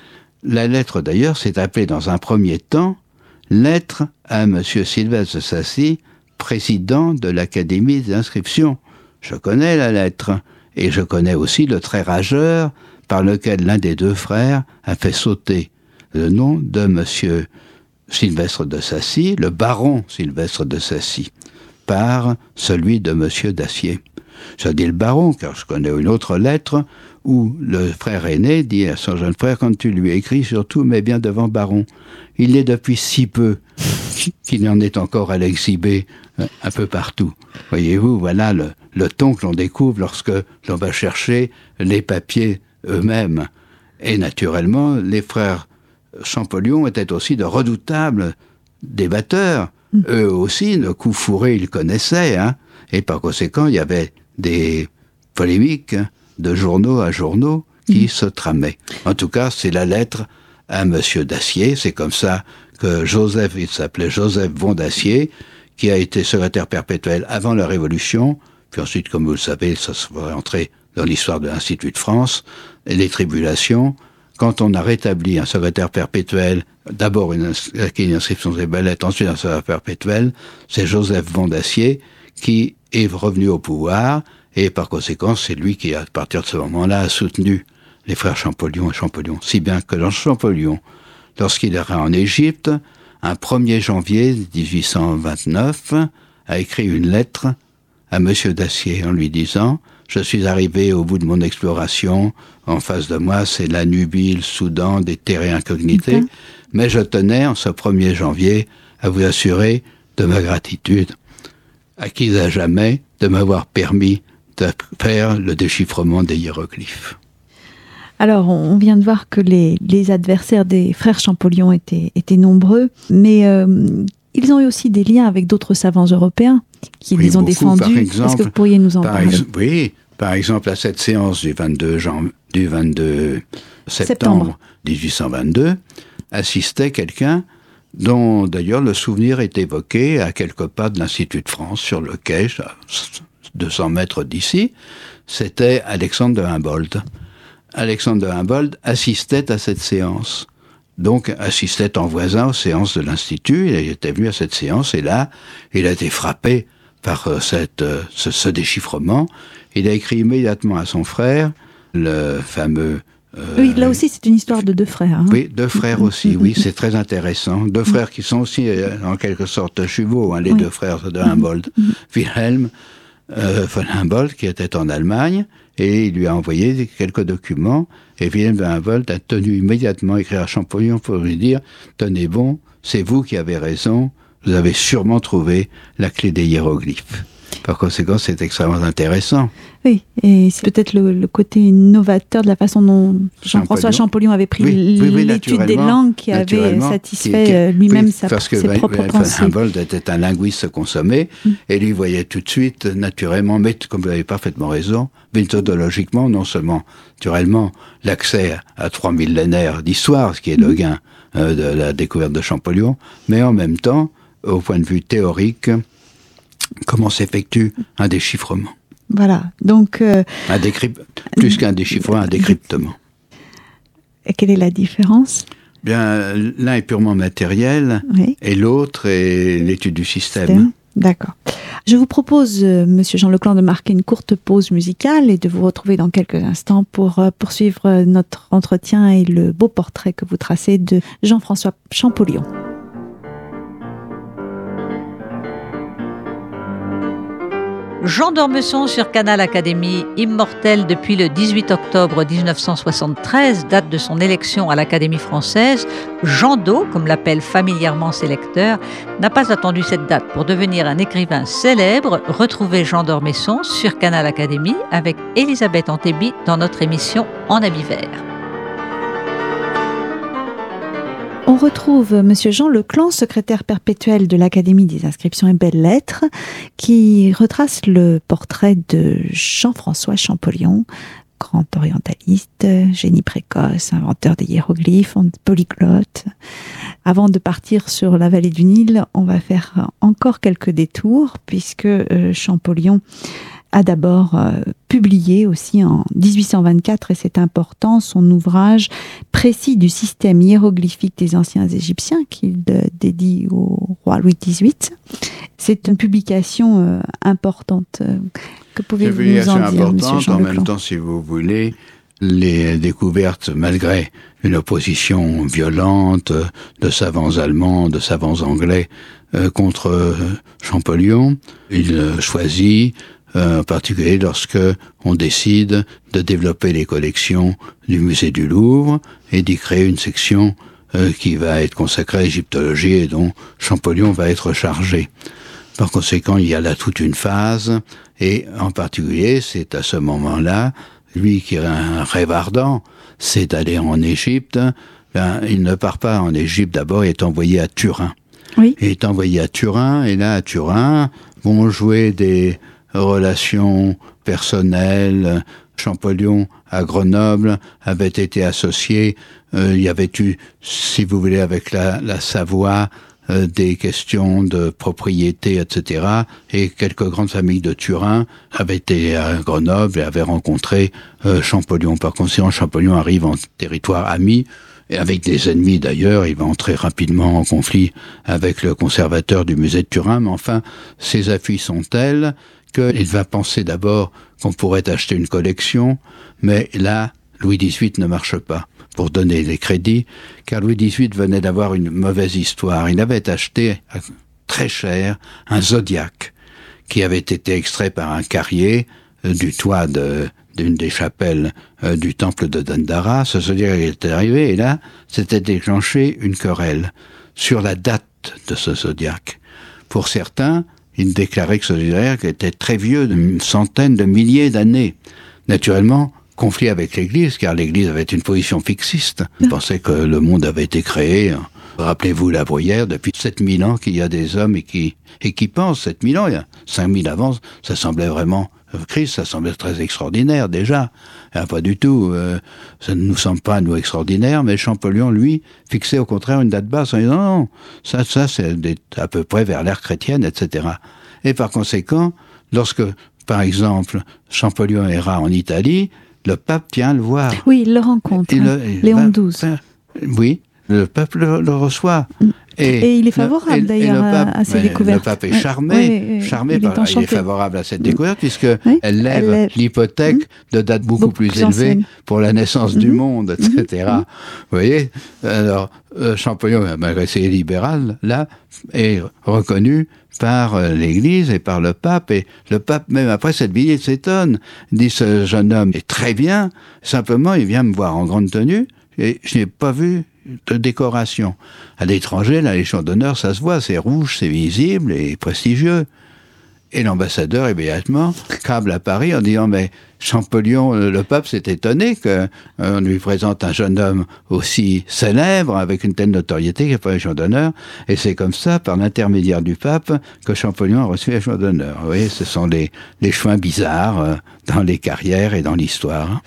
S3: La lettre, d'ailleurs, s'est appelée dans un premier temps « Lettre à Monsieur Sylvestre de Sacy, président de l'Académie des inscriptions ». Je connais la lettre, et je connais aussi le trait rageur par lequel l'un des deux frères a fait sauter le nom de Monsieur Sylvestre de Sacy, le baron Sylvestre de Sacy, par celui de Monsieur Dacier. Je dis le baron, car je connais une autre lettre où le frère aîné dit à son jeune frère, quand tu lui écris, surtout, mets bien devant baron. Il l'est depuis si peu qu'il en est encore à l'exhiber un peu partout. Voyez-vous, voilà le, le ton que l'on découvre lorsque l'on va chercher les papiers eux-mêmes. Et naturellement, les frères Champollion étaient aussi de redoutables débatteurs. Mmh. Eux aussi, le coup fourré, ils connaissaient, hein, et par conséquent, il y avait des polémiques de journaux à journaux qui mmh. se tramaient. En tout cas, c'est la lettre à Monsieur Dacier. C'est comme ça que Joseph, il s'appelait Joseph von Dacier, qui a été secrétaire perpétuel avant la Révolution, puis ensuite, comme vous le savez, ça se va entrer dans l'histoire de l'Institut de France, et les tribulations. Quand on a rétabli un secrétaire perpétuel, d'abord une, une inscription des belles, ensuite un secrétaire perpétuel, c'est Joseph von Dacier qui est revenu au pouvoir, et par conséquent, c'est lui qui, à partir de ce moment-là, a soutenu les frères Champollion et Champollion. Si bien que dans Champollion, lorsqu'il ira en Égypte, un premier janvier dix-huit cent vingt-neuf, a écrit une lettre à Monsieur Dacier en lui disant « Je suis arrivé au bout de mon exploration, en face de moi, c'est la Nubie, le Soudan, des terres incognitées, okay. mais je tenais, en ce premier janvier, à vous assurer de ma gratitude, acquise à jamais, de m'avoir permis de faire le déchiffrement des hiéroglyphes. »
S2: Alors, on vient de voir que les, les adversaires des frères Champollion étaient, étaient nombreux, mais euh, ils ont eu aussi des liens avec d'autres savants européens qui oui, les ont beaucoup, défendus. Exemple, Est-ce que vous pourriez nous en parler
S3: ex- Oui, par exemple, à cette séance du vingt-deux, jan- du vingt-deux septembre, septembre dix-huit cent vingt-deux, assistait quelqu'un dont d'ailleurs le souvenir est évoqué à quelques pas de l'Institut de France, sur le quai, à deux cents mètres d'ici. C'était Alexandre de Humboldt. Alexandre de Humboldt assistait à cette séance. Donc, assistait en voisin aux séances de l'Institut. Il était venu à cette séance et là, il a été frappé par cette, ce, ce déchiffrement. Il a écrit immédiatement à son frère, le fameux... Euh,
S2: oui, là aussi, c'est une histoire de deux frères. Hein.
S3: Oui, deux frères aussi, oui, c'est très intéressant. Deux frères qui sont aussi, en quelque sorte, jumeaux, hein, les oui. deux frères de Humboldt. Wilhelm euh, von Humboldt, qui était en Allemagne, et il lui a envoyé quelques documents, et Wilhelm von Humboldt a tenu immédiatement à écrire à Champollion pour lui dire « Tenez bon, c'est vous qui avez raison, vous avez sûrement trouvé la clé des hiéroglyphes. » Par conséquent, c'est extrêmement intéressant.
S2: Oui, et c'est peut-être le, le côté novateur de la façon dont Jean-François Champollion avait pris oui, oui, oui, l'étude des langues qui avait satisfait qui, qui, lui-même oui, sa,
S3: parce que
S2: ses
S3: ben,
S2: propres
S3: ben,
S2: pensées.
S3: Humboldt était un linguiste consommé, mm. et lui voyait tout de suite, naturellement, mais comme vous avez parfaitement raison, méthodologiquement, non seulement, naturellement, l'accès à trois millénaires d'histoire, ce qui est mm. le gain euh, de la découverte de Champollion, mais en même temps, au point de vue théorique, comment s'effectue un déchiffrement.
S2: Voilà, donc... Euh,
S3: un décryp... Plus qu'un déchiffrement, un décryptement.
S2: Et quelle est la différence ?
S3: Bien, l'un est purement matériel, oui. et l'autre est l'étude du système. système.
S2: D'accord. Je vous propose, euh, Monsieur Jean Leclan, de marquer une courte pause musicale et de vous retrouver dans quelques instants pour euh, poursuivre notre entretien et le beau portrait que vous tracez de Jean-François Champollion.
S6: Jean d'Ormesson sur Canal Académie, immortel depuis le dix-huit octobre dix-neuf cent soixante-treize, date de son élection à l'Académie française, Jean d'O, comme l'appellent familièrement ses lecteurs, n'a pas attendu cette date pour devenir un écrivain célèbre. Retrouvez Jean d'Ormesson sur Canal Académie avec Elisabeth Antébi dans notre émission En habit vert.
S2: On retrouve Monsieur Jean Leclan, secrétaire perpétuel de l'Académie des inscriptions et belles-lettres, qui retrace le portrait de Jean-François Champollion, grand orientaliste, génie précoce, inventeur des hiéroglyphes, polyglotte. Avant de partir sur la vallée du Nil, on va faire encore quelques détours, puisque Champollion a d'abord euh, publié aussi en dix-huit cent vingt-quatre, et c'est important, son ouvrage précis du système hiéroglyphique des anciens Égyptiens, qu'il euh, dédie au roi Louis dix-huit. C'est une publication euh, importante. Que pouvez-vous nous en dire, Monsieur Jean
S3: En
S2: Leclan ?
S3: même temps, si vous voulez, les découvertes, malgré une opposition violente de savants allemands, de savants anglais euh, contre euh, Champollion, il euh, choisit en particulier lorsque on décide de développer les collections du musée du Louvre et d'y créer une section euh, qui va être consacrée à l'égyptologie et dont Champollion va être chargé. Par conséquent, il y a là toute une phase, et en particulier, c'est à ce moment-là, lui qui a un rêve ardent, c'est d'aller en Égypte. Ben, il ne part pas en Égypte d'abord, il est envoyé à Turin.
S2: Oui.
S3: Il est envoyé à Turin, et là, à Turin, vont jouer des relations personnelles. Champollion, à Grenoble, avait été associé, euh, il y avait eu, si vous voulez, avec la, la Savoie, euh, des questions de propriété, et cetera. Et quelques grandes familles de Turin avaient été à Grenoble et avaient rencontré euh, Champollion. Par conséquent, Champollion arrive en territoire ami, et avec des ennemis d'ailleurs, il va entrer rapidement en conflit avec le conservateur du musée de Turin, mais enfin, ses appuis sont tels qu'il va penser d'abord qu'on pourrait acheter une collection, mais là, Louis dix-huit ne marche pas pour donner les crédits, car Louis dix-huit venait d'avoir une mauvaise histoire. Il avait acheté très cher un zodiaque qui avait été extrait par un carrier euh, du toit de, d'une des chapelles euh, du temple de Dendara. Ce zodiaque était arrivé et là, s'était déclenché une querelle sur la date de ce zodiaque. Pour certains, il déclarait que ce zodiaque était très vieux, d'une centaine de milliers d'années. Naturellement, conflit avec l'Église, car l'Église avait une position fixiste. Il pensait que le monde avait été créé. Rappelez-vous la Bruyère, depuis sept mille ans qu'il y a des hommes et qui, et qui pensent, sept mille ans, il y a cinq mille avant, ça semblait vraiment Christ, ça semblait très extraordinaire déjà. Ah, pas du tout. Euh, ça ne nous semble pas, nous, extraordinaire, mais Champollion, lui, fixait au contraire une date basse en disant non, non, ça, ça c'est des, à peu près vers l'ère chrétienne, et cetera. Et par conséquent, lorsque, par exemple, Champollion ira en Italie, le pape vient le voir.
S2: Oui, il le rencontre, hein, le, Léon douze.
S3: Oui, le pape le, le reçoit.
S2: Et, et il est favorable, le, d'ailleurs, pape, à, à ces découvertes.
S3: Le pape est charmé, oui, charmé il, par, est il est favorable à cette découverte, puisqu'elle oui, lève, elle lève l'hypothèque mmh. de date beaucoup, beaucoup plus, plus élevée ancienne. Pour la naissance mmh. du monde, et cetera. Mmh. Vous voyez, alors, euh, Champollion, malgré ses libéral, là, est reconnu par euh, l'Église et par le pape, et le pape, même après cette visite, s'étonne, dit ce jeune homme est très bien, simplement il vient me voir en grande tenue, et je n'ai pas vu de décoration. À l'étranger, la Légion d'honneur, ça se voit, c'est rouge, c'est visible et prestigieux. Et l'ambassadeur, immédiatement, câble à Paris en disant, mais Champollion, le pape s'est étonné qu'on euh, lui présente un jeune homme aussi célèbre, avec une telle notoriété qu'il n'a pas la Légion d'honneur, et c'est comme ça, par l'intermédiaire du pape, que Champollion a reçu la Légion d'honneur. Vous voyez, ce sont les, les chemins bizarres euh, dans les carrières et dans l'histoire.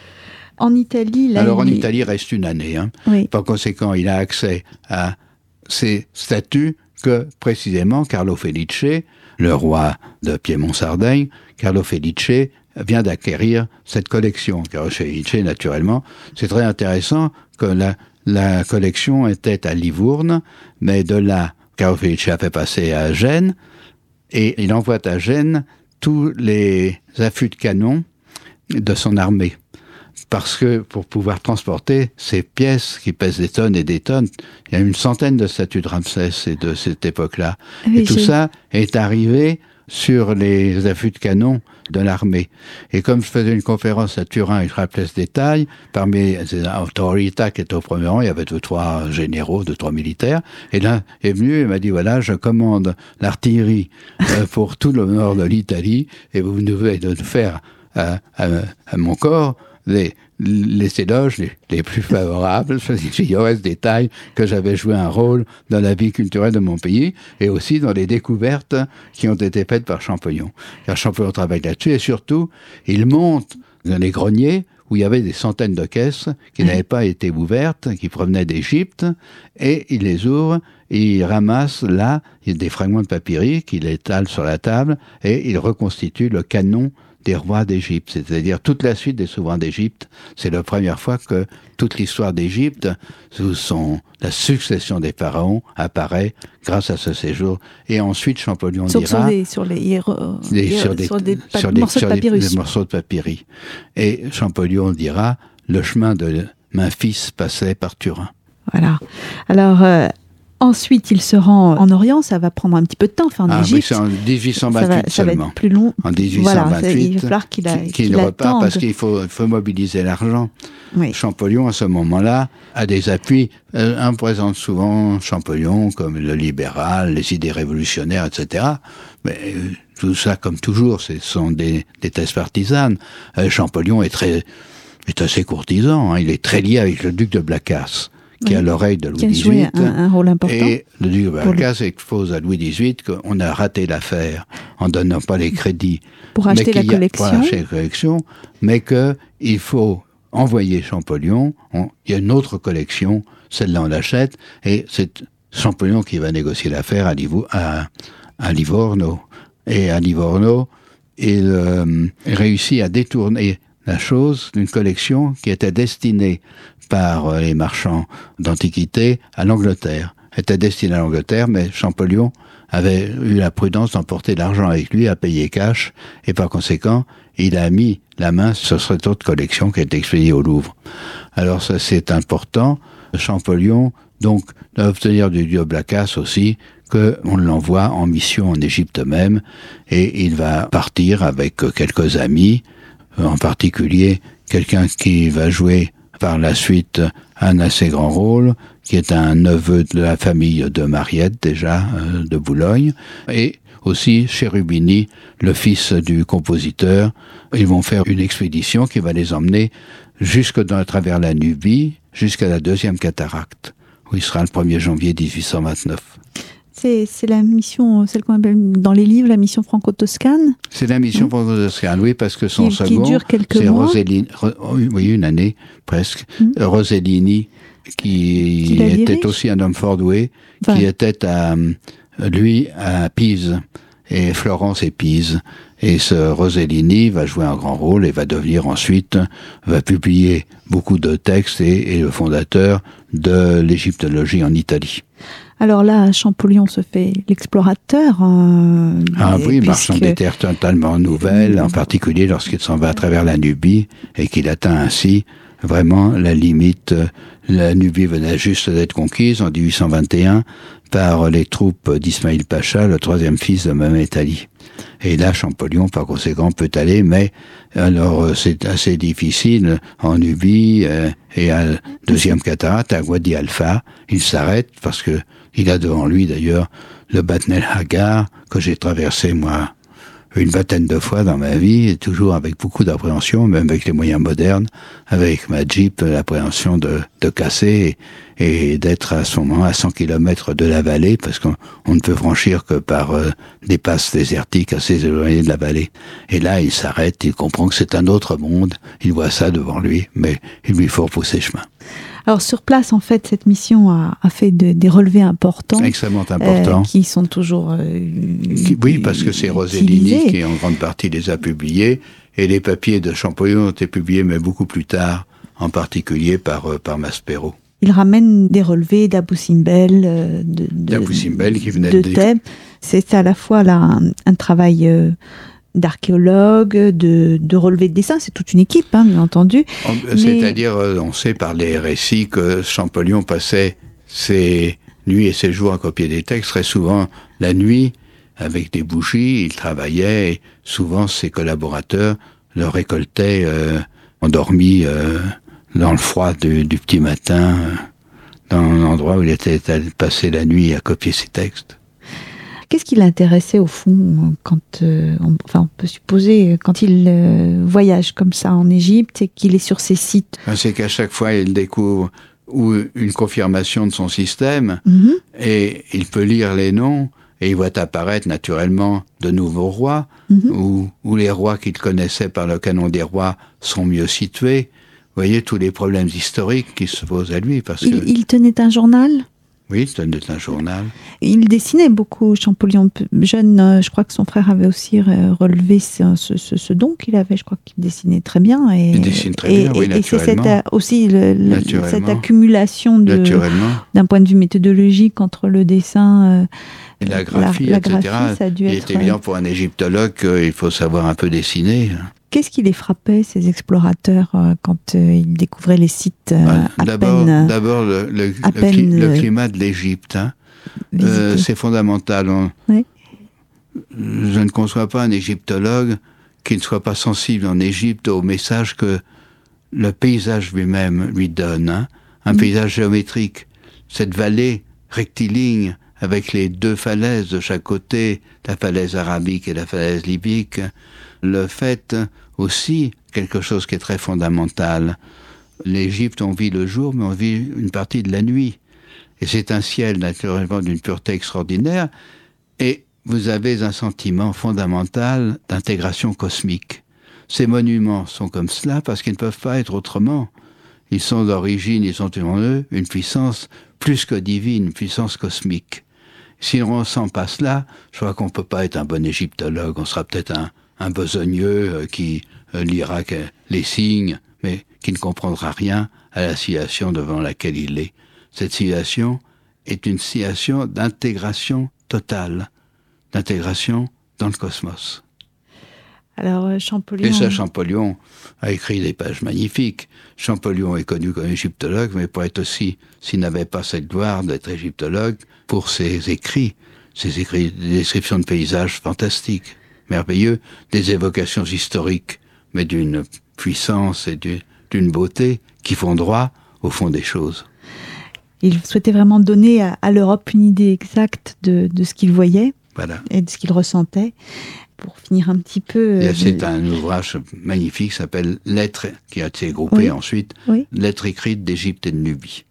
S2: En Italie, là,
S3: Alors en
S2: il...
S3: Italie, il reste une année. Hein.
S2: Oui.
S3: Par conséquent, il a accès à ces statuts que, précisément, Carlo Felice, le roi de Piémont-Sardaigne, Carlo Felice vient d'acquérir cette collection. Carlo Felice, naturellement, c'est très intéressant que la, la collection était à Livourne, mais de là, Carlo Felice a fait passer à Gênes, et il envoie à Gênes tous les affûts de canon de son armée. Parce que pour pouvoir transporter ces pièces qui pèsent des tonnes et des tonnes, il y a une centaine de statues de Ramsès et de cette époque-là. Oui, et tout j'ai... ça est arrivé sur les affûts de canon de l'armée. Et comme je faisais une conférence à Turin et je rappelais ce détail, parmi les autorités qui étaient au premier rang, il y avait deux, trois généraux, deux, trois militaires. Et là, est venu et m'a dit, voilà, je commande l'artillerie euh, pour tout le nord de l'Italie et vous devez de faire à, à, à mon corps Les, les éloges les, les plus favorables. J'ignorais ce détail que j'avais joué un rôle dans la vie culturelle de mon pays et aussi dans les découvertes qui ont été faites par Champollion. Car Champollion travaille là-dessus et surtout, il monte dans les greniers où il y avait des centaines de caisses qui mmh. n'avaient pas été ouvertes, qui provenaient d'Égypte, et il les ouvre, et il ramasse là des fragments de papyri qu'il étale sur la table et il reconstitue le canon des rois d'Égypte, c'est-à-dire toute la suite des souverains d'Égypte. C'est la première fois que toute l'histoire d'Égypte, sous son, la succession des pharaons, apparaît grâce à ce séjour. Et ensuite, Champollion
S2: sur,
S3: dira...
S2: Sur des, sur les hiéro...
S3: des, sur des,
S2: sur des, pa-
S3: sur des
S2: morceaux
S3: sur
S2: de papyrus.
S3: Des, des morceaux de papyri. Et Champollion dira, le chemin de Memphis passait par Turin.
S2: Voilà. Alors... Euh... Ensuite, il se rend en Orient, ça va prendre un petit peu de temps, enfin en
S3: ah,
S2: Égypte.
S3: Oui, c'est en dix-huit cent vingt-huit
S2: ça va, ça
S3: seulement.
S2: va être plus long.
S3: En dix-huit cent vingt-huit,
S2: voilà, il va falloir qu'il, a, qu'il,
S3: qu'il repart attende. Parce qu'il faut, il faut mobiliser l'argent. Oui. Champollion, à ce moment-là, a des appuis. Euh, on présente souvent Champollion comme le libéral, les idées révolutionnaires, et cetera. Mais euh, tout ça, comme toujours, ce sont des, des thèses partisanes. Euh, Champollion est très, est assez courtisan. Hein. Il est très lié avec le duc de Blacas, qui oui, a l'oreille de Louis dix-huit.
S2: Un, un rôle important.
S3: Et le duc de Blacas expose à Louis dix-huit qu'on a raté l'affaire en donnant pas les crédits.
S2: Pour acheter la collection.
S3: Pour acheter la collection, mais qu'il faut envoyer Champollion. On, il y a une autre collection, celle-là on l'achète, et c'est Champollion qui va négocier l'affaire à, Livo, à, à Livorno. Et à Livorno, il euh, réussit à détourner la chose d'une collection qui était destinée par les marchands d'Antiquité à l'Angleterre. Elle était destinée à l'Angleterre, mais Champollion avait eu la prudence d'emporter l'argent avec lui à payer cash, et par conséquent, il a mis la main sur cette autre collection qui est expédiée au Louvre. Alors ça, c'est important. Champollion, donc, doit obtenir du dieu Blacas aussi qu'on l'envoie en mission en Égypte même, et il va partir avec quelques amis, en particulier quelqu'un qui va jouer par la suite un assez grand rôle, qui est un neveu de la famille de Mariette, déjà, euh, de Boulogne, et aussi Cherubini, le fils du compositeur. Ils vont faire une expédition qui va les emmener jusque dans, à travers la Nubie, jusqu'à la deuxième cataracte, où il sera le premier janvier dix-huit cent vingt-neuf.
S2: c'est, c'est la mission, celle qu'on appelle dans les livres la mission franco-toscane.
S3: C'est la mission
S2: mmh.
S3: franco-toscane, oui, parce que son
S2: qui,
S3: second,
S2: qui dure quelques
S3: c'est
S2: mois.
S3: Rosellini, oui, une année presque, mmh. Rosellini, qui, qui était dirige. Aussi un homme fort doué, enfin, qui était à, lui à Pise, et Florence et Pise. Et ce Rosellini va jouer un grand rôle et va devenir ensuite, va publier beaucoup de textes et est le fondateur de l'égyptologie en Italie.
S2: Alors là, Champollion se fait l'explorateur. Euh,
S3: ah oui,
S2: puisque...
S3: marchand des terres totalement nouvelles, en particulier lorsqu'il s'en va à travers la Nubie et qu'il atteint ainsi vraiment la limite. La Nubie venait juste d'être conquise en dix-huit cent vingt et un par les troupes d'Ismaïl Pacha, le troisième fils de Mohamed Ali. Et là, Champollion, par conséquent, peut aller, mais alors c'est assez difficile en Nubie euh, et à la deuxième cataracte, à Wadi Alpha, il s'arrête parce que il a devant lui d'ailleurs le Batn el Hagar que j'ai traversé moi une vingtaine de fois dans ma vie, et toujours avec beaucoup d'appréhension, même avec les moyens modernes, avec ma Jeep, l'appréhension de, de casser et, et d'être à ce moment à cent kilomètres de la vallée, parce qu'on on ne peut franchir que par euh, des passes désertiques assez éloignées de la vallée. Et là, il s'arrête, il comprend que c'est un autre monde, il voit ça devant lui, mais il lui faut repousser chemin.
S2: Alors sur place, en fait, cette mission a, a fait de, des relevés importants.
S3: Extrêmement importants.
S2: Euh, qui sont toujours euh,
S3: qui, Oui, parce que c'est Rosellini qui, en grande partie, les a publiés. Et les papiers de Champollion ont été publiés, mais beaucoup plus tard, en particulier par, euh, par Maspero.
S2: Il ramène des relevés d'Abou Simbel, euh, de, de,
S3: d'Abou Simbel qui venait
S2: de
S3: de
S2: Thèbes. C'est à la fois là, un, un travail... Euh, d'archéologues, de, de relevés de dessins, c'est toute une équipe, hein, bien entendu.
S3: C'est-à-dire, Mais... on sait par les récits que Champollion passait ses nuits et ses jours à copier des textes, très souvent la nuit, avec des bougies, il travaillait, et souvent ses collaborateurs le récoltaient euh, endormi euh, dans le froid du, du petit matin, euh, dans l'endroit où il était allé passer la nuit à copier ses textes.
S2: Qu'est-ce qui l'intéressait au fond quand, euh, on, enfin, on peut supposer, quand il euh, voyage comme ça en Égypte et qu'il est sur ces sites?
S3: C'est qu'à chaque fois, il découvre ou une confirmation de son système
S2: mm-hmm.
S3: et il peut lire les noms et il voit apparaître naturellement de nouveaux rois
S2: mm-hmm.
S3: ou, ou les rois qu'il connaissait par le canon des rois sont mieux situés. Vous voyez tous les problèmes historiques qui se posent à lui. Parce
S2: il,
S3: que...
S2: il tenait un journal?
S3: Oui, c'était un journal.
S2: Il dessinait beaucoup, Champollion. Jeune, je crois que son frère avait aussi relevé ce, ce, ce don qu'il avait. Je crois qu'il dessinait très bien. Et,
S3: il dessine très
S2: et,
S3: bien, oui,
S2: et,
S3: naturellement.
S2: Et c'est cette, aussi le, le, cette accumulation de, d'un point de vue méthodologique entre le dessin euh,
S3: et la graphie,
S2: la, la
S3: et cetera.
S2: Graphie, ça a dû
S3: il
S2: être...
S3: est évident pour un égyptologue qu'il faut savoir un peu dessiner.
S2: Qu'est-ce qui les frappait, ces explorateurs, euh, quand euh, ils découvraient les sites euh,
S3: ouais,
S2: à
S3: d'abord,
S2: peine...
S3: D'abord, le, le, le,
S2: peine,
S3: le climat de l'Égypte. Hein. Euh, c'est fondamental. On,
S2: oui.
S3: Je ne conçois pas un égyptologue qui ne soit pas sensible en Égypte au message que le paysage lui-même lui donne. Hein. Un mmh. paysage géométrique. Cette vallée rectiligne, avec les deux falaises de chaque côté, la falaise arabique et la falaise libyque, le fait aussi quelque chose qui est très fondamental. L'Égypte, on vit le jour, mais on vit une partie de la nuit. Et c'est un ciel naturellement d'une pureté extraordinaire. Et vous avez un sentiment fondamental d'intégration cosmique. Ces monuments sont comme cela parce qu'ils ne peuvent pas être autrement. Ils sont d'origine, ils ont en eux une puissance plus que divine, une puissance cosmique. Si on ne ressent pas cela, je crois qu'on ne peut pas être un bon égyptologue. On sera peut-être un, un besogneux qui euh, lira que les signes, mais qui ne comprendra rien à la situation devant laquelle il est. Cette situation est une situation d'intégration totale, d'intégration dans le cosmos.
S2: Alors, Champollion...
S3: Et ça, Champollion a écrit des pages magnifiques. Champollion est connu comme égyptologue, mais pour être aussi, s'il n'avait pas cette gloire d'être égyptologue, pour ses écrits, ses écrits, des descriptions de paysages fantastiques, merveilleux, des évocations historiques, mais d'une puissance et d'une beauté qui font droit au fond des choses.
S2: Il souhaitait vraiment donner à, à l'Europe une idée exacte de, de ce qu'il voyait
S3: voilà.
S2: et de ce qu'il ressentait. Pour finir un petit peu...
S3: Euh, c'est de... un ouvrage magnifique qui s'appelle « Lettres », qui a été groupé oui. ensuite, oui. « Lettres écrites d'Égypte et de Nubie ».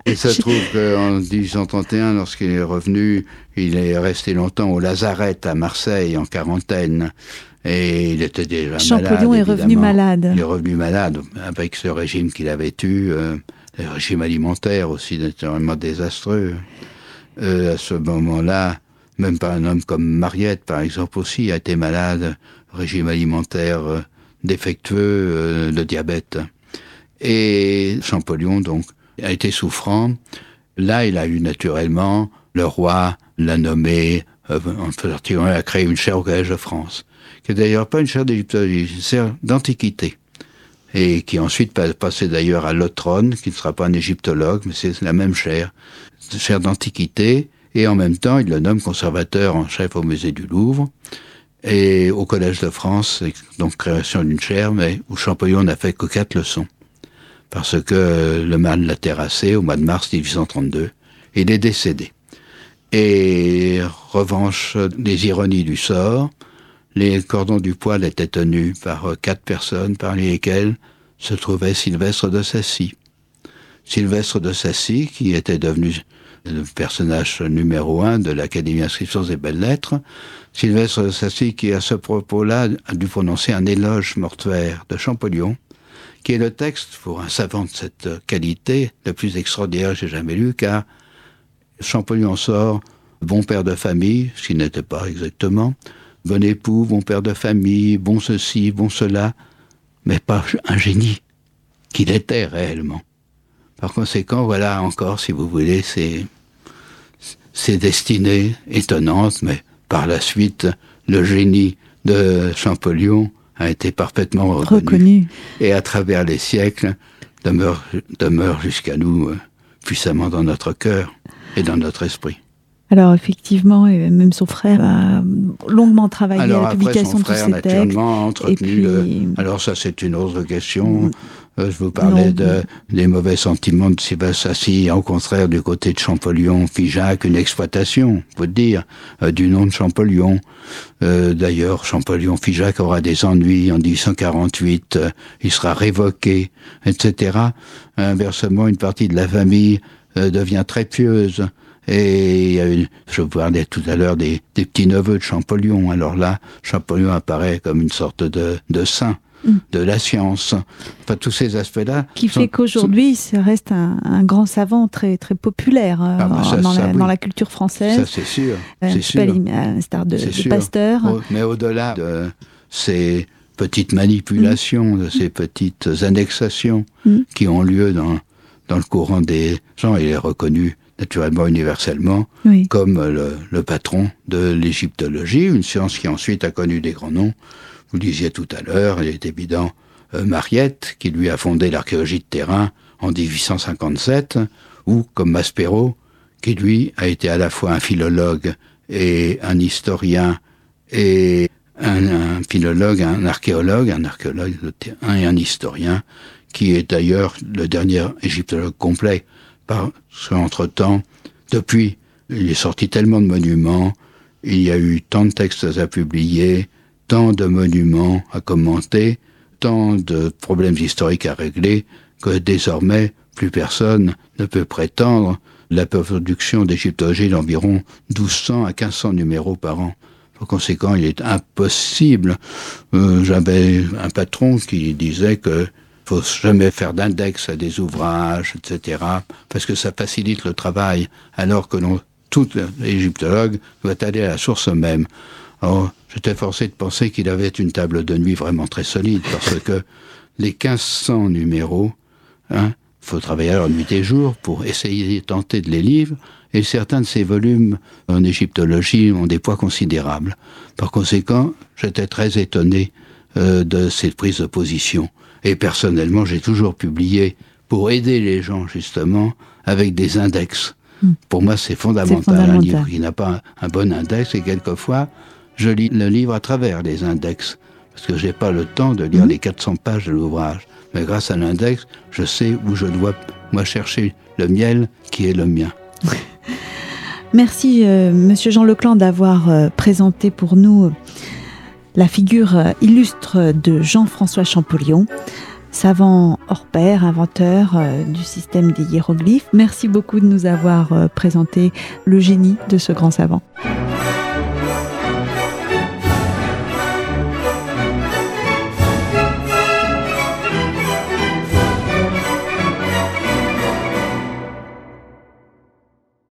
S3: Il se trouve qu'en dix-huit cent trente et un, lorsqu'il est revenu, il est resté longtemps au lazaret à Marseille, en quarantaine. Et il était déjà
S2: Champollion
S3: malade,
S2: est revenu malade.
S3: Il est revenu malade, avec ce régime qu'il avait eu, euh, le régime alimentaire aussi, naturellement désastreux. Euh, à ce moment-là, même pas un homme comme Mariette, par exemple, aussi, a été malade, régime alimentaire euh, défectueux, euh, de diabète. Et Champollion, donc, a été souffrant. Là, il a eu naturellement, le roi l'a nommé, euh, en particulier, a créé une chaire au Collège de France, qui n'est d'ailleurs pas une chaire d'égyptologie, c'est une chaire d'antiquité, et qui ensuite passé d'ailleurs à Lotron, qui ne sera pas un égyptologue, mais c'est la même chaire, chaire d'antiquité, et en même temps, il le nomme conservateur en chef au musée du Louvre, et au Collège de France, donc création d'une chaire, mais où Champollion n'a fait que quatre leçons, parce que le mal l'a terrassé au mois de mars dix-huit cent trente-deux, et il est décédé. Et revanche des ironies du sort, les cordons du poil étaient tenus par quatre personnes, parmi lesquelles se trouvait Sylvestre de Sacy. Sylvestre de Sacy, qui était devenu le personnage numéro un de l'Académie Inscriptions et Belles-Lettres. Sylvestre de Sacy, qui à ce propos-là a dû prononcer un éloge mortuaire de Champollion, qui est le texte, pour un savant de cette qualité, le plus extraordinaire que j'ai jamais lu, car Champollion sort bon père de famille, ce qui n'était pas exactement, bon époux, bon père de famille, bon ceci, bon cela, mais pas un génie, qu'il était réellement. Par conséquent, voilà encore, si vous voulez, ces, ces destinées étonnantes, mais par la suite, le génie de Champollion a été parfaitement reconnu. reconnu. Et à travers les siècles, demeure, demeure jusqu'à nous euh, puissamment dans notre cœur et dans notre esprit.
S2: Alors effectivement, et même son frère a longuement travaillé
S3: alors,
S2: à la publication
S3: de tous ces textes. Alors après, son frère, naturellement, a entretenu puis... le... Alors ça, c'est une autre question. Euh, je vous parlais de, des mauvais sentiments de Sylvestre Sacy, au contraire, du côté de Champollion, Figeac, une exploitation, faut dire, euh, du nom de Champollion. Euh, d'ailleurs, Champollion, Figeac aura des ennuis en dix-huit cent quarante-huit, euh, il sera révoqué, et cetera. Inversement, une partie de la famille euh, devient très pieuse. Et il y a eu, je vous parlais tout à l'heure des, des petits-neveux de Champollion. Alors là, Champollion apparaît comme une sorte de, de saint mm. de la science. Enfin, tous ces aspects-là.
S2: Qui sont, fait qu'aujourd'hui, ça reste un, un grand savant très, très populaire euh, ah, bah ça, dans, ça, la, oui. dans la culture française.
S3: Ça, c'est sûr.
S2: Euh,
S3: c'est sûr.
S2: Un star de, de Pasteur.
S3: Oh, mais au-delà de ces petites manipulations, mm. de ces petites annexations mm. qui ont lieu dans, dans le courant des gens, il est reconnu naturellement universellement, oui. comme le, le patron de l'égyptologie, une science qui ensuite a connu des grands noms. Vous le disiez tout à l'heure, il est évident, euh, Mariette, qui lui a fondé l'archéologie de terrain en dix-huit cent cinquante-sept, ou comme Maspero, qui lui a été à la fois un philologue et un historien, et un, un philologue, un archéologue, un archéologue de terrain et un historien, qui est d'ailleurs le dernier égyptologue complet. Parce qu'entre-temps, depuis, il est sorti tellement de monuments, il y a eu tant de textes à publier, tant de monuments à commenter, tant de problèmes historiques à régler, que désormais, plus personne ne peut prétendre la production d'égyptologie d'environ douze cents à quinze cents numéros par an. Par conséquent, il est impossible. Euh, j'avais un patron qui disait que faut jamais faire d'index à des ouvrages, et cetera, parce que ça facilite le travail, alors que l'on, tout égyptologue doit aller à la source même. Alors, j'étais forcé de penser qu'il avait une table de nuit vraiment très solide, parce que les quinze cents numéros, hein, faut travailler alors nuit et jour pour essayer de tenter de les lire, et certains de ces volumes en égyptologie ont des poids considérables. Par conséquent, j'étais très étonné euh, de cette prise de position. Et personnellement, j'ai toujours publié pour aider les gens, justement, avec des index. Mmh. Pour moi, c'est fondamental, c'est fondamental. Un livre qui n'a pas un, un bon index, et quelquefois, je lis le livre à travers les index, parce que j'ai pas le temps de lire mmh. les quatre cents pages de l'ouvrage. Mais grâce à l'index, je sais où je dois, moi, chercher le miel qui est le mien.
S2: Merci, euh, Monsieur Jean Leclan, d'avoir euh, présenté pour nous la figure illustre de Jean-François Champollion. savant hors pair, inventeur euh, du système des hiéroglyphes. Merci beaucoup de nous avoir euh, présenté le génie de ce grand savant.